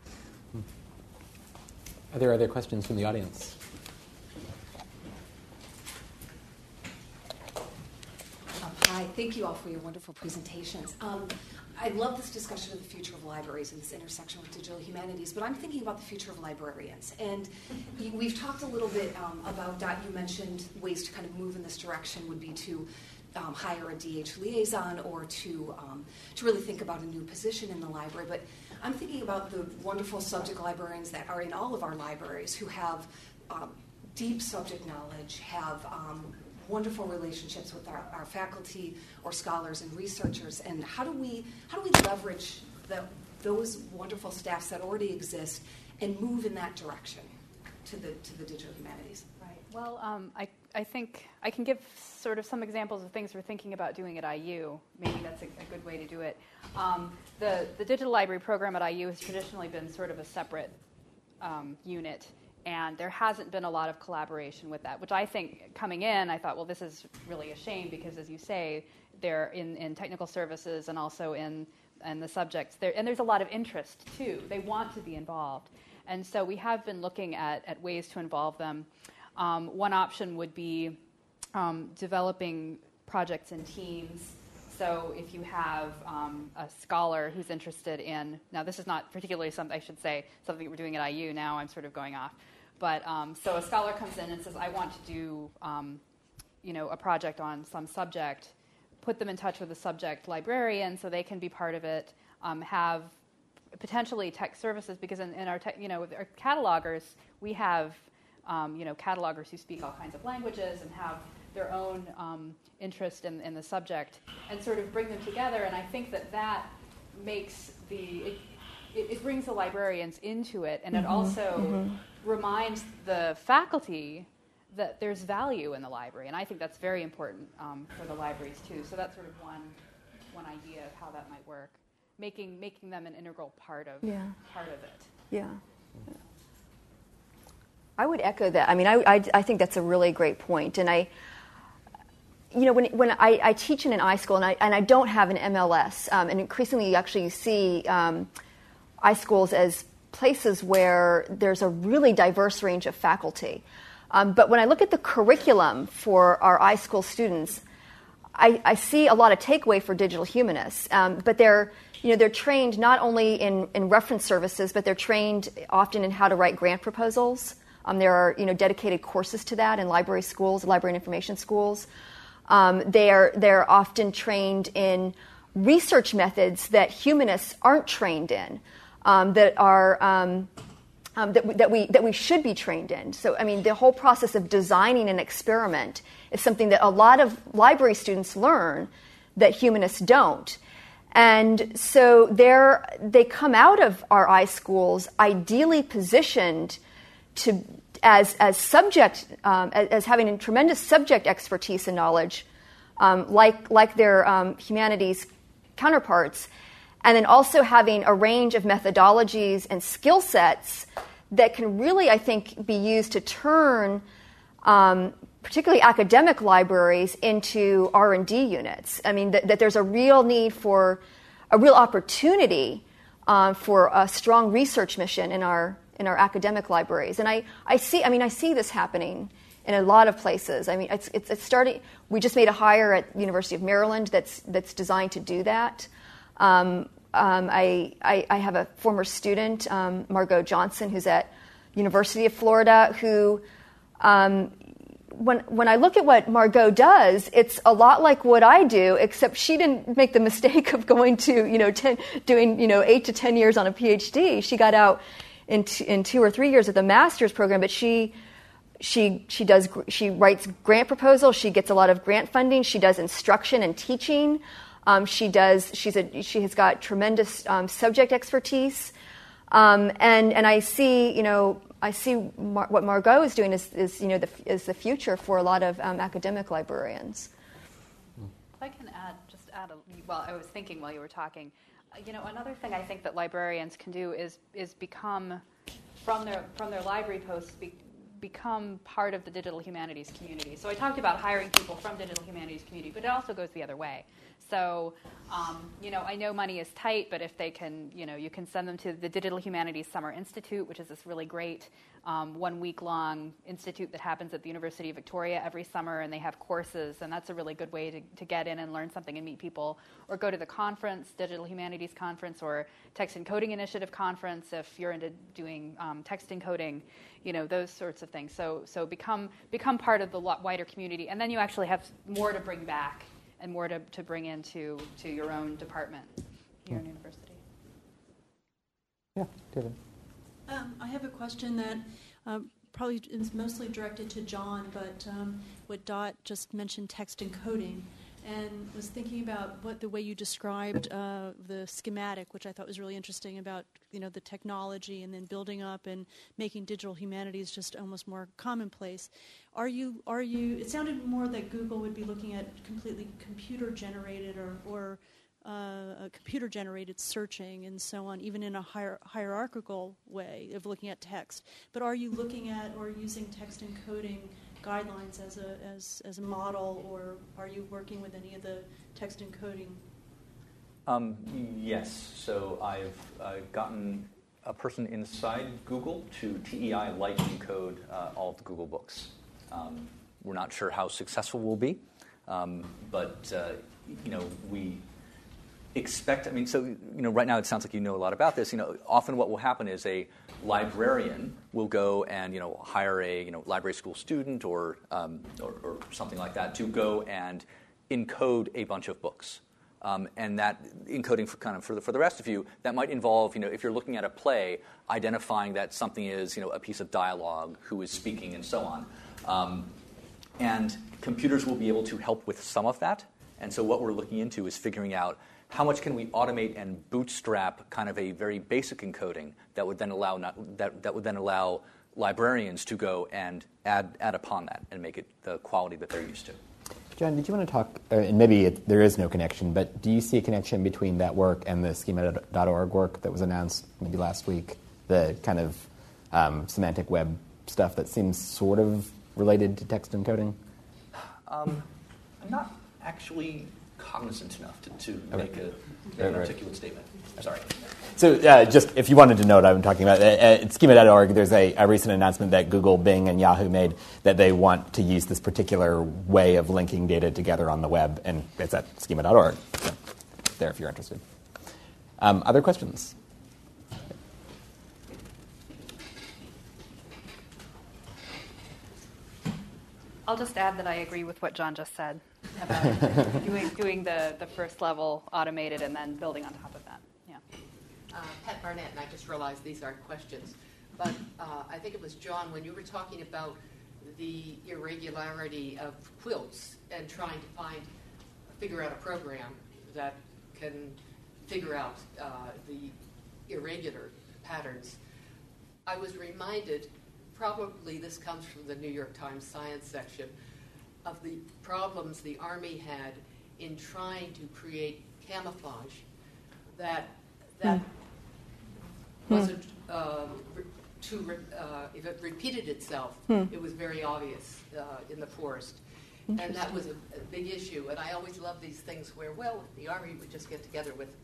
Are there other questions from the audience? Um, hi, thank you all for your wonderful presentations. Um, I love this discussion of the future of libraries and this intersection with digital humanities, but I'm thinking about the future of librarians. And we've talked a little bit um, about that. You mentioned ways to kind of move in this direction would be to um, hire a D H liaison or to, um, to really think about a new position in the library. But I'm thinking about the wonderful subject librarians that are in all of our libraries who have um, deep subject knowledge, have um, wonderful relationships with our, our faculty or scholars and researchers, and how do we how do we leverage the, those wonderful staffs that already exist and move in that direction to the to the digital humanities? Right. Well, um, I I think I can give sort of some examples of things we're thinking about doing at I U. Maybe that's a, a good way to do it. Um, the the digital library program at I U has traditionally been sort of a separate um, unit. And there hasn't been a lot of collaboration with that, which I think coming in, I thought, well, this is really a shame because, as you say, they're in, in technical services and also in, in the subjects. There, and there's a lot of interest, too. They want to be involved. And so we have been looking at, at ways to involve them. Um, one option would be um, developing projects in teams. So if you have um, a scholar who's interested in, now this is not particularly something, I should say, something we're doing at I U now, I'm sort of going off. But um, so a scholar comes in and says, I want to do um, you know, a project on some subject, put them in touch with a subject librarian so they can be part of it, um, have potentially tech services, because in, in our, tech, you know, with our catalogers, we have um, you know, catalogers who speak all kinds of languages and have their own um, interest in, in the subject, and sort of bring them together. And I think that that makes the, it, it, it brings the librarians into it, and mm-hmm. it also mm-hmm. reminds the faculty that there's value in the library. And I think that's very important um, for the libraries too. So that's sort of one, one idea of how that might work. making making them an integral part of Yeah. part of it. Yeah. I would echo that. I mean, I, I, I think that's a really great point. And I, you know, when when I, I teach in an iSchool and I and I don't have an M L S, um, and increasingly you actually see um, iSchools as places where there's a really diverse range of faculty. Um, but when I look at the curriculum for our iSchool students, I, I see a lot of takeaway for digital humanists. Um, but they're, you know, they're trained not only in, in reference services, but they're trained often in how to write grant proposals. Um, there are, you know, dedicated courses to that in library schools, library and information schools. Um, they are they're often trained in research methods that humanists aren't trained in, um, that are um, um, that, that we that we should be trained in. So, I mean, the whole process of designing an experiment is something that a lot of library students learn that humanists don't. And so they're, they come out of our iSchools ideally positioned to as as subject um, as, as having a tremendous subject expertise and knowledge, um, like like their um, humanities counterparts, and then also having a range of methodologies and skill sets that can really, I think, be used to turn um, particularly academic libraries into R and D units. I mean, that, that there's a real need for a real opportunity uh, for a strong research mission in our in our academic libraries. And I, I see, I mean, I see this happening in a lot of places. I mean, it's, it's, it's starting, we just made a hire at the University of Maryland that's, that's designed to do that. Um, um, I, I, I have a former student, um, Margot Johnson, who's at University of Florida, who, um, when, when I look at what Margot does, it's a lot like what I do, except she didn't make the mistake of going to, you know, ten, doing, you know, eight to ten years on a PhD. She got out In, t- in two or three years of the master's program, but she she she does she writes grant proposals. She gets a lot of grant funding. She does instruction and teaching. Um, she does she's a she has got tremendous um, subject expertise. Um, and and I see you know I see Mar- what Margot is doing is, is you know the is the future for a lot of um, academic librarians. If I can add just add a well, I was thinking while you were talking. You know, another thing I think that librarians can do is is become from their from their library posts be, become part of the digital humanities community. So I talked about hiring people from digital humanities community, but it also goes the other way. So, um, you know, I know money is tight, but if they can, you know, you can send them to the Digital Humanities Summer Institute, which is this really great um, one-week-long institute that happens at the University of Victoria every summer, and they have courses, and that's a really good way to, to get in and learn something and meet people. Or go to the conference, Digital Humanities Conference, or Text Encoding Initiative Conference if you're into doing um, text encoding, you know, those sorts of things. So, so become become part of the wider community, and then you actually have more to bring back and more to, to bring into to your own department here in university. Yeah, David. Um, I have a question that um, probably is mostly directed to John, but um, what Dot just mentioned, text encoding, and was thinking about what the way you described uh, the schematic, which I thought was really interesting about, you know, the technology and then building up and making digital humanities just almost more commonplace. Are you, are you, it sounded more that Google would be looking at completely computer-generated or, or uh, computer-generated searching and so on, even in a hier- hierarchical way of looking at text. But are you looking at or using text encoding guidelines as a as as a model, or are you working with any of the text encoding? Um, yes. So I've uh, gotten a person inside Google to T E I like encode uh, all of the Google books. Um, we're not sure how successful we'll be, um, but uh, you know we expect. I mean, so you know, right now it sounds like you know a lot about this. You know, often what will happen is a librarian will go and you know hire a you know library school student or, um, or or something like that to go and encode a bunch of books, um, and that encoding for kind of for the, for the rest of you that might involve you know if you're looking at a play, identifying that something is you know a piece of dialogue, who is speaking, and so on, um, and computers will be able to help with some of that. And so what we're looking into is figuring out how much can we automate and bootstrap kind of a very basic encoding that would then allow not, that, that would then allow librarians to go and add add upon that and make it the quality that they're used to. John, did you want to talk, uh, and maybe it, there is no connection, but do you see a connection between that work and the schema dot org work that was announced maybe last week, the kind of um, semantic web stuff that seems sort of related to text encoding? Um, I'm not actually cognizant enough to, to Okay. make a, Right, an right. articulate statement. Sorry. So uh, just if you wanted to know what I'm talking about, uh, at schema dot org, there's a, a recent announcement that Google, Bing, and Yahoo made that they want to use this particular way of linking data together on the web, and it's at schema dot org. So there if you're interested. Um, other questions? I'll just add that I agree with what John just said about doing, doing the, the first level automated and then building on top of that. Yeah. Uh, Pat Barnett, and I just realized these aren't questions, but uh, I think it was John when you were talking about the irregularity of quilts and trying to find, figure out a program that can figure out uh, the irregular patterns. I was reminded, probably this comes from the New York Times science section, of the problems the Army had in trying to create camouflage that that Hmm. wasn't uh, re- too. Re- uh, if it repeated itself, Hmm. it was very obvious uh, in the forest, and that was a, a big issue. And I always love these things where, well, the Army would just get together with.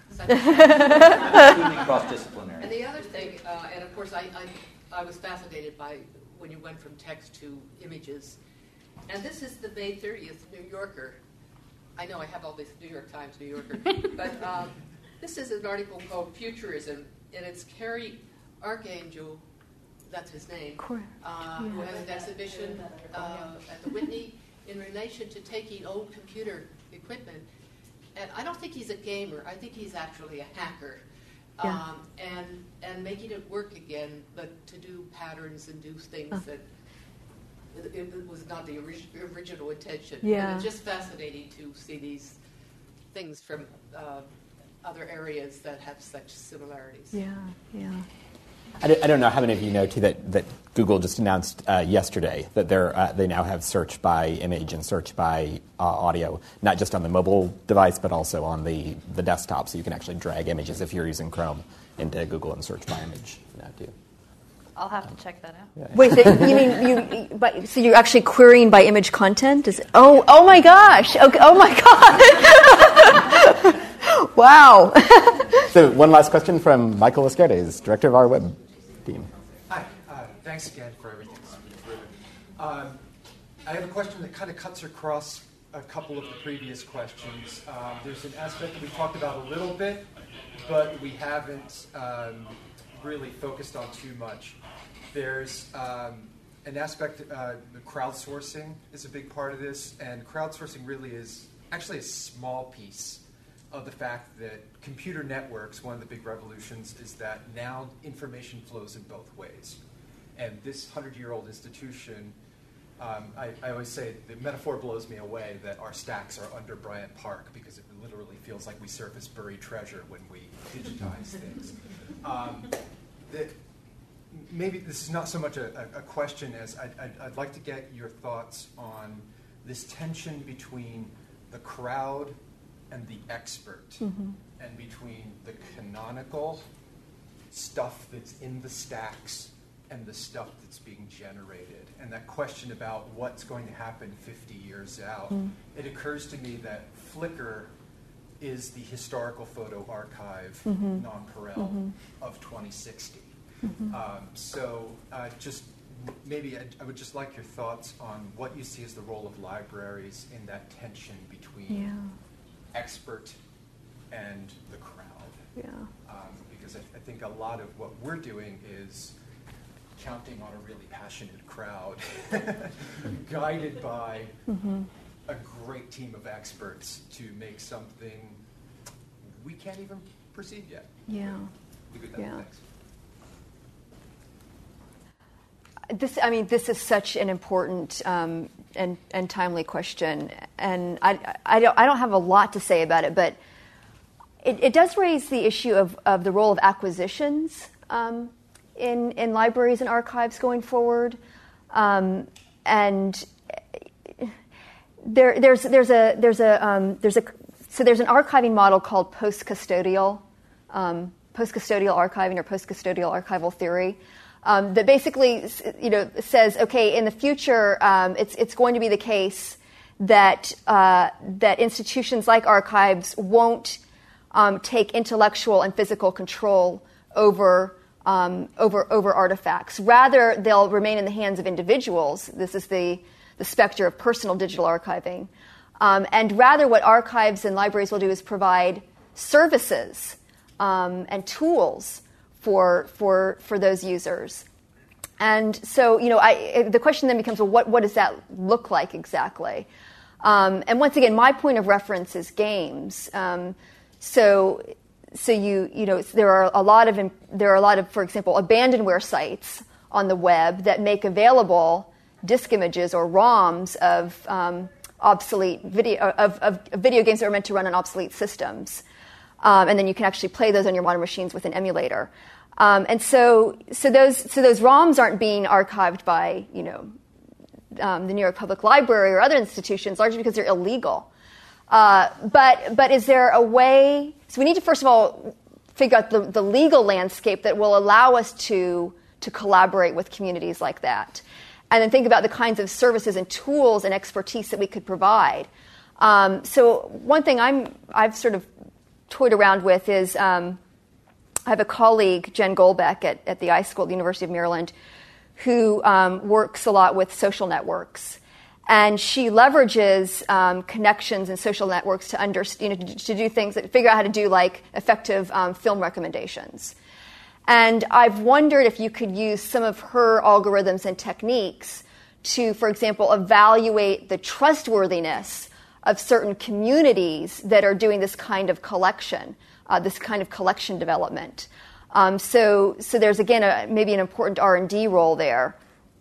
Cross-disciplinary. And the other thing, uh, and of course, I, I I was fascinated by when you went from text to images. And this is the May thirtieth New Yorker. I know I have all these New York Times, New Yorker. but um, this is an article called Futurism, and it's Kerry Archangel, that's his name, uh, who has an exhibition uh, at the Whitney in relation to taking old computer equipment. And I don't think he's a gamer. I think he's actually a hacker. Yeah. Um, and and making it work again, but to do patterns and do things Uh. that it, it was not the orig- original intention. Yeah. And it's just fascinating to see these things from uh, other areas that have such similarities. Yeah, yeah. I don't, I don't know how many of you know, too, that, that Google just announced uh, yesterday that they're, uh, they now have search by image and search by uh, audio, not just on the mobile device, but also on the, the desktop, so you can actually drag images if you're using Chrome into Google and search by image now, too. I'll have to check that out. Yeah. Wait, so you mean you? But so you're actually querying by image content? Is it, oh, oh my gosh! Okay, oh my god! Wow. So one last question from Michael Escardes, director of our web team. Hi. Uh, thanks again for everything. It's been terrific. Um, I have a question that kind of cuts across a couple of the previous questions. Um, there's an aspect that we talked about a little bit, but we haven't um, really focused on too much. There's um, an aspect, uh, the crowdsourcing is a big part of this, and crowdsourcing really is actually a small piece of the fact that computer networks, one of the big revolutions is that now information flows in both ways. And this hundred-year-old institution, um, I, I always say the metaphor blows me away that our stacks are under Bryant Park because it literally feels like we surface buried treasure when we digitize things. Um, that maybe this is not so much a, a question as I'd, I'd, I'd like to get your thoughts on this tension between the crowd and the expert, Mm-hmm. and between the canonical stuff that's in the stacks and the stuff that's being generated. And that question about what's going to happen fifty years out, Mm. it occurs to me that Flickr is the historical photo archive Mhm. nonpareil Mhm. of twenty sixty. Mhm. Um, so uh, just maybe I, I would just like your thoughts on what you see as the role of libraries in that tension between Yeah. expert and the crowd. Yeah. Um, because I, I think a lot of what we're doing is counting on a really passionate crowd, guided by Mm-hmm. a great team of experts to make something we can't even perceive yet. Yeah. Leave it at that. Yeah. Thanks. This, I mean, this is such an important um, and, and timely question, and I, I, don't, I don't have a lot to say about it, but it, it does raise the issue of, of the role of acquisitions um, in, in libraries and archives going forward, um, and there, there's there's a there's a um, there's a so there's an archiving model called post-custodial um, post-custodial archiving or post-custodial archival theory um, that basically you know says, okay, in the future um, it's it's going to be the case that uh, that institutions like archives won't um, take intellectual and physical control over um, over over artifacts. Rather, they'll remain in the hands of individuals. This is the the specter of personal digital archiving. Um, and rather, what archives and libraries will do is provide services um, and tools for for for those users. And so, you know, I, the question then becomes, well, what what does that look like exactly? Um, and once again, my point of reference is games. Um, so, so you you know, there are a lot of there are a lot of, for example, abandonware sites on the web that make available disk images or ROMs of um, obsolete video of, of video games that are meant to run on obsolete systems, um, and then you can actually play those on your modern machines with an emulator. Um, and so, so those so those ROMs aren't being archived by you know um, the New York Public Library or other institutions, largely because they're illegal. Uh, but but is there a way? So we need to first of all figure out the, the legal landscape that will allow us to to collaborate with communities like that. And then think about the kinds of services and tools and expertise that we could provide. Um, so one thing I'm, I've sort of toyed around with is um, I have a colleague, Jen Golbeck, at, at the iSchool at the University of Maryland, who um, works a lot with social networks. And she leverages um, connections and social networks to, under, you know, to, to do things, that figure out how to do like effective um, film recommendations. And I've wondered if you could use some of her algorithms and techniques to, for example, evaluate the trustworthiness of certain communities that are doing this kind of collection, uh, this kind of collection development. Um, so, so there's, again, a, maybe an important R and D role there.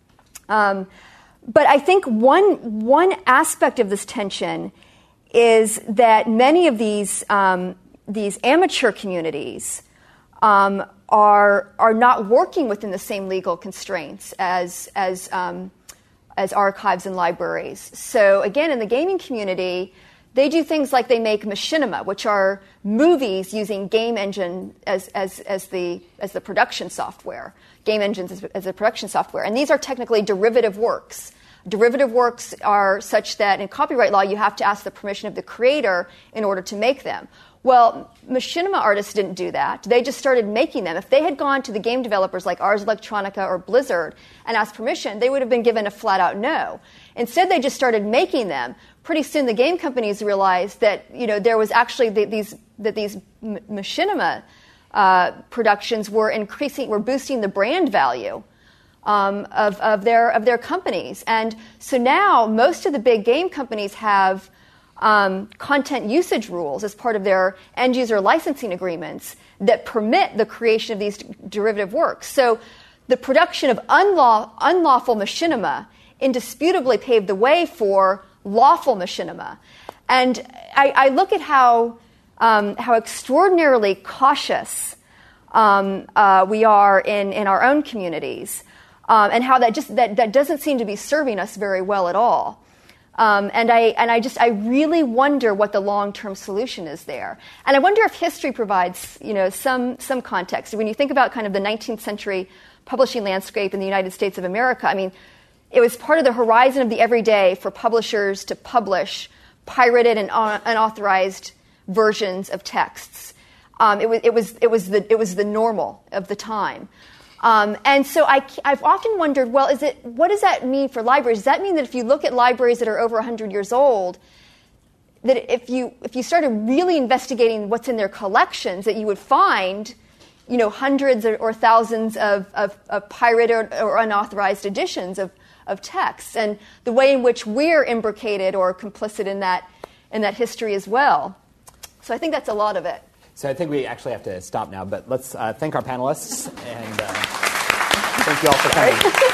Um, but I think one, one aspect of this tension is that many of these, um, these amateur communities um, are are not working within the same legal constraints as as um, as archives and libraries. So again, in the gaming community, they do things like they make machinima, which are movies using game engine as as as the as the production software, game engines as, as the production software, and these are technically derivative works. Derivative works are such that in copyright law you have to ask the permission of the creator in order to make them. Well, machinima artists didn't do that. They just started making them. If they had gone to the game developers like Ars Electronica or Blizzard and asked permission, they would have been given a flat-out no. Instead, they just started making them. Pretty soon, the game companies realized that you know there was actually the, these that these m- machinima uh, productions were increasing, were boosting the brand value um, of of their of their companies. And so now, most of the big game companies have Um, content usage rules as part of their end-user licensing agreements that permit the creation of these d- derivative works. So the production of unlaw- unlawful machinima indisputably paved the way for lawful machinima. And I, I look at how, um, how extraordinarily cautious um, uh, we are in, in our own communities, um, and how that just that, that doesn't seem to be serving us very well at all. Um, and I and I just I really wonder what the long-term solution is there. And I wonder if history provides you know some some context. When you think about kind of the nineteenth century publishing landscape in the United States of America, I mean, it was part of the horizon of the everyday for publishers to publish pirated and un- unauthorized versions of texts. Um, it was it was it was the it was the normal of the time. Um, and so I, I've often wondered, well, is it what does that mean for libraries? Does that mean that if you look at libraries that are over one hundred years old, that if you if you started really investigating what's in their collections, that you would find, you know, hundreds or, or thousands of, of, of pirated or, or unauthorized editions of, of texts, and the way in which we're imbricated or complicit in that in that history as well. So I think that's a lot of it. So I think we actually have to stop now, but let's uh, thank our panelists, and uh, thank you all for coming.